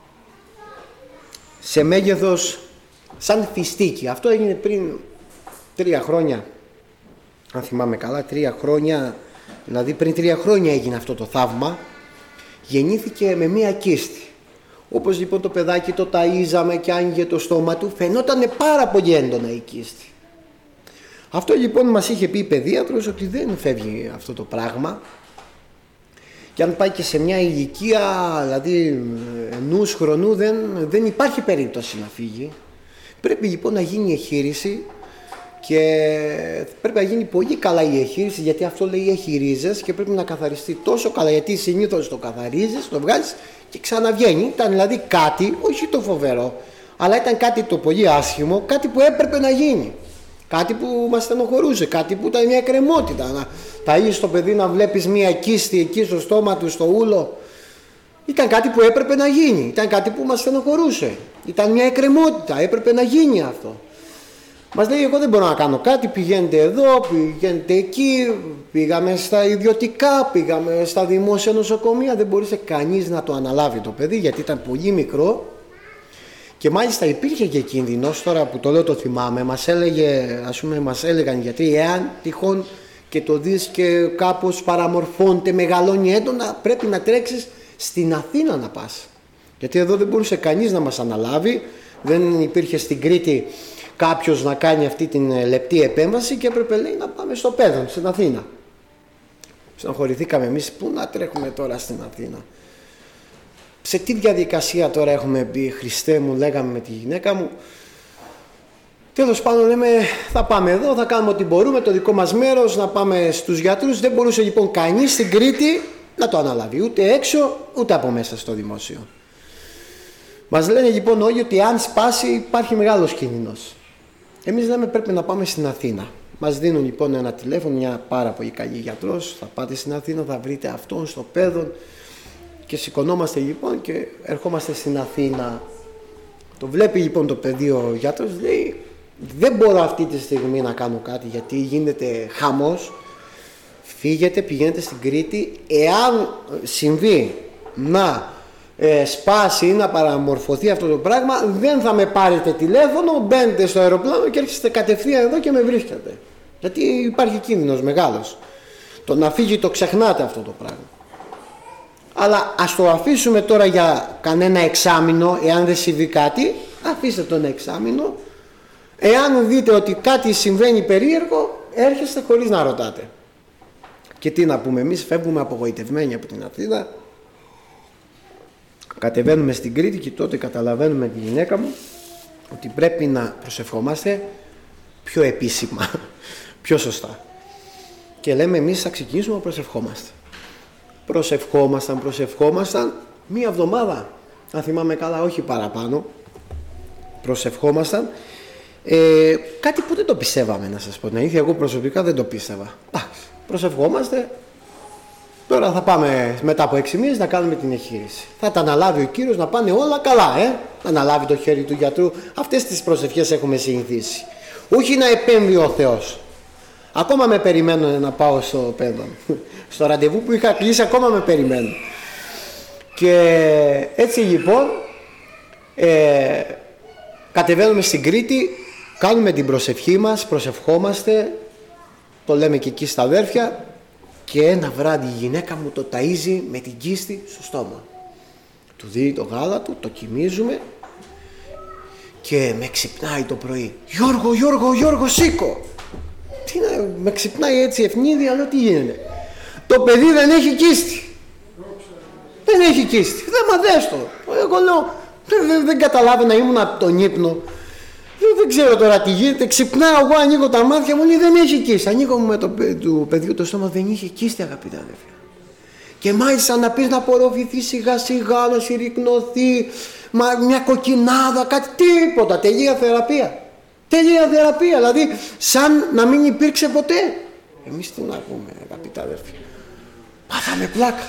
σε μέγεθος σαν φιστίκι. Αυτό έγινε πριν τρία χρόνια, αν θυμάμαι καλά, τρία χρόνια, δηλαδή πριν τρία χρόνια έγινε αυτό το θαύμα. Γεννήθηκε με μία κίστη. Όπως λοιπόν το παιδάκι το ταΐζαμε και άνοιγε το στόμα του, φαινότανε πάρα πολύ έντονα η κίστη. Αυτό λοιπόν μας είχε πει η παιδίατρος, ότι δεν φεύγει αυτό το πράγμα. Και αν πάει και σε μια ηλικία, δηλαδή ενός χρονού, δεν, δεν υπάρχει περίπτωση να φύγει. Πρέπει λοιπόν να γίνει εχείριση, και πρέπει να γίνει πολύ καλά η εχείριση, γιατί αυτό λέει έχει ρίζες και πρέπει να καθαριστεί τόσο καλά, γιατί συνήθως το καθαρίζεις, το βγάζεις και ξαναβγαίνει. Ήταν δηλαδή κάτι, όχι το φοβερό, αλλά ήταν κάτι το πολύ άσχημο, κάτι που έπρεπε να γίνει. Κάτι που μας στενοχωρούσε, κάτι που ήταν μια εκκρεμότητα. Να ταΐζεις το παιδί, να βλέπεις μια κίστη εκεί στο στόμα του, στο ούλο. Ήταν κάτι που έπρεπε να γίνει, ήταν κάτι που μας στενοχωρούσε. Ήταν μια εκκρεμότητα, έπρεπε να γίνει αυτό. Μας λέει, εγώ δεν μπορώ να κάνω κάτι, πηγαίνετε εδώ, πηγαίνετε εκεί, πήγαμε στα ιδιωτικά, πήγαμε στα δημόσια νοσοκομεία. Δεν μπορούσε κανείς να το αναλάβει το παιδί, γιατί ήταν πολύ μικρό. Και μάλιστα υπήρχε και κίνδυνος, τώρα που το λέω το θυμάμαι, μας, έλεγε, ας πούμε, μας έλεγαν οι γιατροί, εάν τυχόν και το δεις και κάπως παραμορφώνεται, μεγαλώνει έντονα, πρέπει να τρέξεις στην Αθήνα να πας. Γιατί εδώ δεν μπορούσε κανείς να μας αναλάβει, δεν υπήρχε στην Κρήτη κάποιος να κάνει αυτή την λεπτή επέμβαση και έπρεπε, λέει, να πάμε στο Πέδον, στην Αθήνα. Στεναχωρηθήκαμε εμείς, πού να τρέχουμε τώρα στην Αθήνα. Σε τι διαδικασία τώρα έχουμε μπει, Χριστέ μου, λέγαμε με τη γυναίκα μου. Τέλος πάντων, λέμε, θα πάμε εδώ, θα κάνουμε ό,τι μπορούμε, το δικό μας μέρος, να πάμε στους γιατρούς. Δεν μπορούσε λοιπόν κανείς στην Κρήτη να το αναλάβει, ούτε έξω, ούτε από μέσα στο δημόσιο. Μας λένε λοιπόν όλοι ότι αν σπάσει υπάρχει μεγάλος κίνδυνος. Εμείς λέμε πρέπει να πάμε στην Αθήνα. Μας δίνουν λοιπόν ένα τηλέφωνο, μια πάρα πολύ καλή γιατρός, θα πάτε στην Αθήνα, θα βρείτε αυτόν στο Πέδον. Και σηκωνόμαστε λοιπόν και ερχόμαστε στην Αθήνα. Το βλέπει λοιπόν το παιδί ο γιατρός, λέει, δεν μπορώ αυτή τη στιγμή να κάνω κάτι γιατί γίνεται χαμός. Φύγετε, πηγαίνετε στην Κρήτη. Εάν συμβεί να ε, σπάσει ή να παραμορφωθεί αυτό το πράγμα, δεν θα με πάρετε τηλέφωνο, μπαίνετε στο αεροπλάνο και έρχεστε κατευθείαν εδώ και με βρίσκετε. Γιατί υπάρχει κίνδυνος μεγάλος. Το να φύγει το ξεχνάτε αυτό το πράγμα. Αλλά ας το αφήσουμε τώρα για κανένα εξάμηνο, εάν δεν συμβεί κάτι, αφήστε τον εξάμηνο. Εάν δείτε ότι κάτι συμβαίνει περίεργο, έρχεστε χωρίς να ρωτάτε. Και τι να πούμε, εμείς φεύγουμε απογοητευμένοι από την Αθήνα, κατεβαίνουμε στην Κρήτη και τότε καταλαβαίνουμε τη γυναίκα μου ότι πρέπει να προσευχόμαστε πιο επίσημα, πιο σωστά. Και λέμε εμείς θα ξεκινήσουμε να προσευχόμαστε. Προσευχόμασταν, προσευχόμασταν μία εβδομάδα, αν θυμάμαι καλά, όχι παραπάνω. Προσευχόμασταν. Ε, κάτι που δεν το πιστεύαμε, να σας πω την αλήθεια, εγώ προσωπικά δεν το πίστευα. Εντάξει, προσευχόμαστε. Τώρα θα πάμε μετά από έξι μήνες να κάνουμε την εγχείρηση. Θα τα αναλάβει ο Κύριος να πάνε όλα καλά, ε. Να αναλάβει το χέρι του γιατρού. Αυτές τις προσευχές έχουμε συνηθίσει. Όχι να επέμβει ο Θεός. Ακόμα με περιμένουν να πάω στο Πέδον. Στο ραντεβού που είχα κλείσει, ακόμα με περιμένουν. Και έτσι λοιπόν ε, κατεβαίνουμε στην Κρήτη, κάνουμε την προσευχή μας, προσευχόμαστε, το λέμε και εκεί στα αδέρφια, και ένα βράδυ η γυναίκα μου το ταΐζει με την κίστη στο στόμα. Του δίνει το γάλα του, το κοιμίζουμε και με ξυπνάει το πρωί. Γιώργο, Γιώργο, Γιώργο, σήκω! Τι να, με ξυπνάει έτσι ευνίδια, λέω τι γίνεται. Το παιδί δεν έχει κίστη. Δεν έχει κίστη. Δεν μα δες το. Εγώ λέω, δεν, δεν καταλάβαινα, ήμουν από τον ύπνο. Λέω, δεν ξέρω τώρα τι γίνεται. Ξυπνάω, εγώ ανοίγω τα μάτια μου, λέει δεν έχει κίστη. Ανοίγω με το του παιδιού το στόμα, δεν είχε κίστη, αγαπητά αδέρφια. Και μάλιστα να πεις να απορροφηθεί σιγά σιγά, να συρρυκνωθεί, μια κοκκινάδα, κάτι, τίποτα. Τελεία θεραπεία. Τελεία θεραπεία, δηλαδή σαν να μην υπήρξε ποτέ. Εμείς τι να πούμε, αγαπητά αδέρφια. Πάθαμε πλάκα.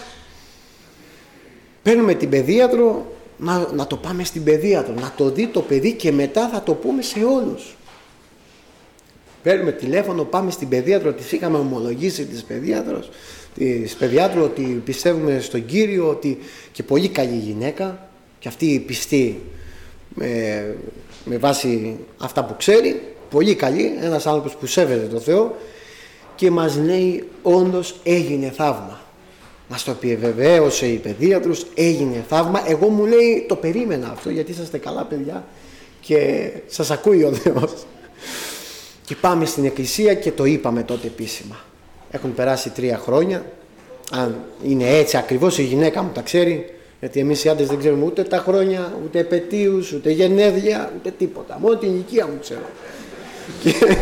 Παίρνουμε την παιδίατρο, να, να το πάμε στην παιδίατρο, να το δει το παιδί και μετά θα το πούμε σε όλους. Παίρνουμε τηλέφωνο, πάμε στην παιδίατρο, της είχαμε ομολογήσει της παιδίατρος, της παιδιάτρου ότι πιστεύουμε στον Κύριο, ότι και πολύ καλή γυναίκα και αυτή πιστή με, με βάση αυτά που ξέρει, πολύ καλή, ένας άνθρωπος που σέβεται το Θεό, και μας λέει όντως έγινε θαύμα. Μας το επιβεβαίωσε η παιδίατρος, έγινε θαύμα. Εγώ μου λέει το περίμενα αυτό γιατί είσαστε καλά παιδιά και σας ακούει ο Θεός. Και πάμε στην εκκλησία και το είπαμε τότε επίσημα. Έχουν περάσει τρία χρόνια. Αν είναι έτσι ακριβώς η γυναίκα μου τα ξέρει, γιατί εμείς οι άντρες δεν ξέρουμε ούτε τα χρόνια, ούτε επετείους, ούτε γενέθλια, ούτε τίποτα. Μόνο την ηλικία μου ξέρω. και,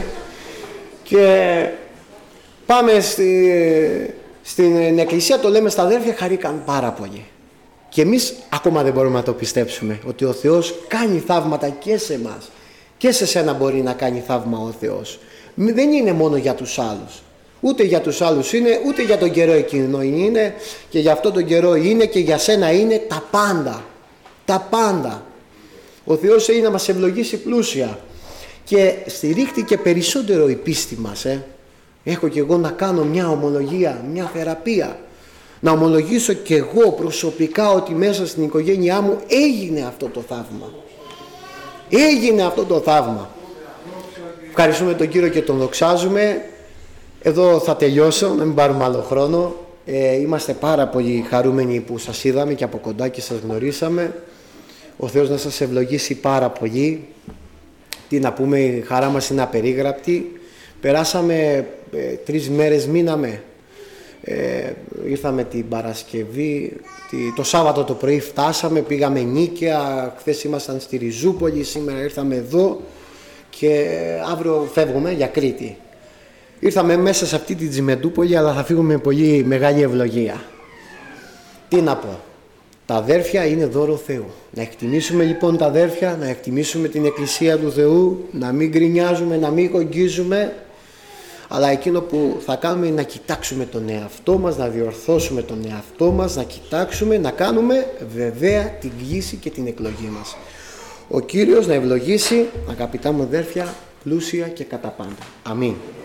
και πάμε στη, στην εκκλησία, το λέμε στα αδέρφια, χαρήκαν πάρα πολύ. Και εμείς ακόμα δεν μπορούμε να το πιστέψουμε ότι ο Θεός κάνει θαύματα και σε εμάς. Και σε σένα μπορεί να κάνει θαύμα ο Θεός. Δεν είναι μόνο για τους άλλους. Ούτε για τους άλλους είναι, ούτε για τον καιρό εκείνο είναι, και για αυτόν τον καιρό είναι, και για σένα είναι τα πάντα. Τα πάντα. Ο Θεός έχει να μας ευλογήσει πλούσια. Και στηρίχτηκε περισσότερο η πίστη μας. Ε. Έχω και εγώ να κάνω μια ομολογία, μια θεραπεία. Να ομολογήσω και εγώ προσωπικά ότι μέσα στην οικογένειά μου έγινε αυτό το θαύμα. Έγινε αυτό το θαύμα. Ευχαριστούμε τον Κύριο και τον δοξάζουμε. Εδώ θα τελειώσω, να μην πάρουμε άλλο χρόνο. Ε, είμαστε πάρα πολύ χαρούμενοι που σας είδαμε και από κοντά και σας γνωρίσαμε. Ο Θεός να σας ευλογήσει πάρα πολύ. Τι να πούμε, η χαρά μας είναι απερίγραπτη. Περάσαμε ε, τρεις μέρες, μείναμε. Ε, ήρθαμε την Παρασκευή, τη, το Σάββατο το πρωί φτάσαμε, πήγαμε Νίκαια, χθες ήμασταν στη Ριζούπολη, σήμερα ήρθαμε εδώ και αύριο φεύγουμε για Κρήτη. Ήρθαμε μέσα σε αυτή τη Τζιμεντούπολη, αλλά θα φύγουμε με πολύ μεγάλη ευλογία. Τι να πω, τα αδέρφια είναι δώρο Θεού. Να εκτιμήσουμε λοιπόν τα αδέρφια, να εκτιμήσουμε την Εκκλησία του Θεού, να μην γκρινιάζουμε, να μην κογγίζουμε, αλλά εκείνο που θα κάνουμε είναι να κοιτάξουμε τον εαυτό μας, να διορθώσουμε τον εαυτό μας, να κοιτάξουμε, να κάνουμε βεβαία την κλίση και την εκλογή μας. Ο Κύριος να ευλογήσει, αγαπητά μου αδέρφια, πλούσια και κατά πάντα. Αμήν.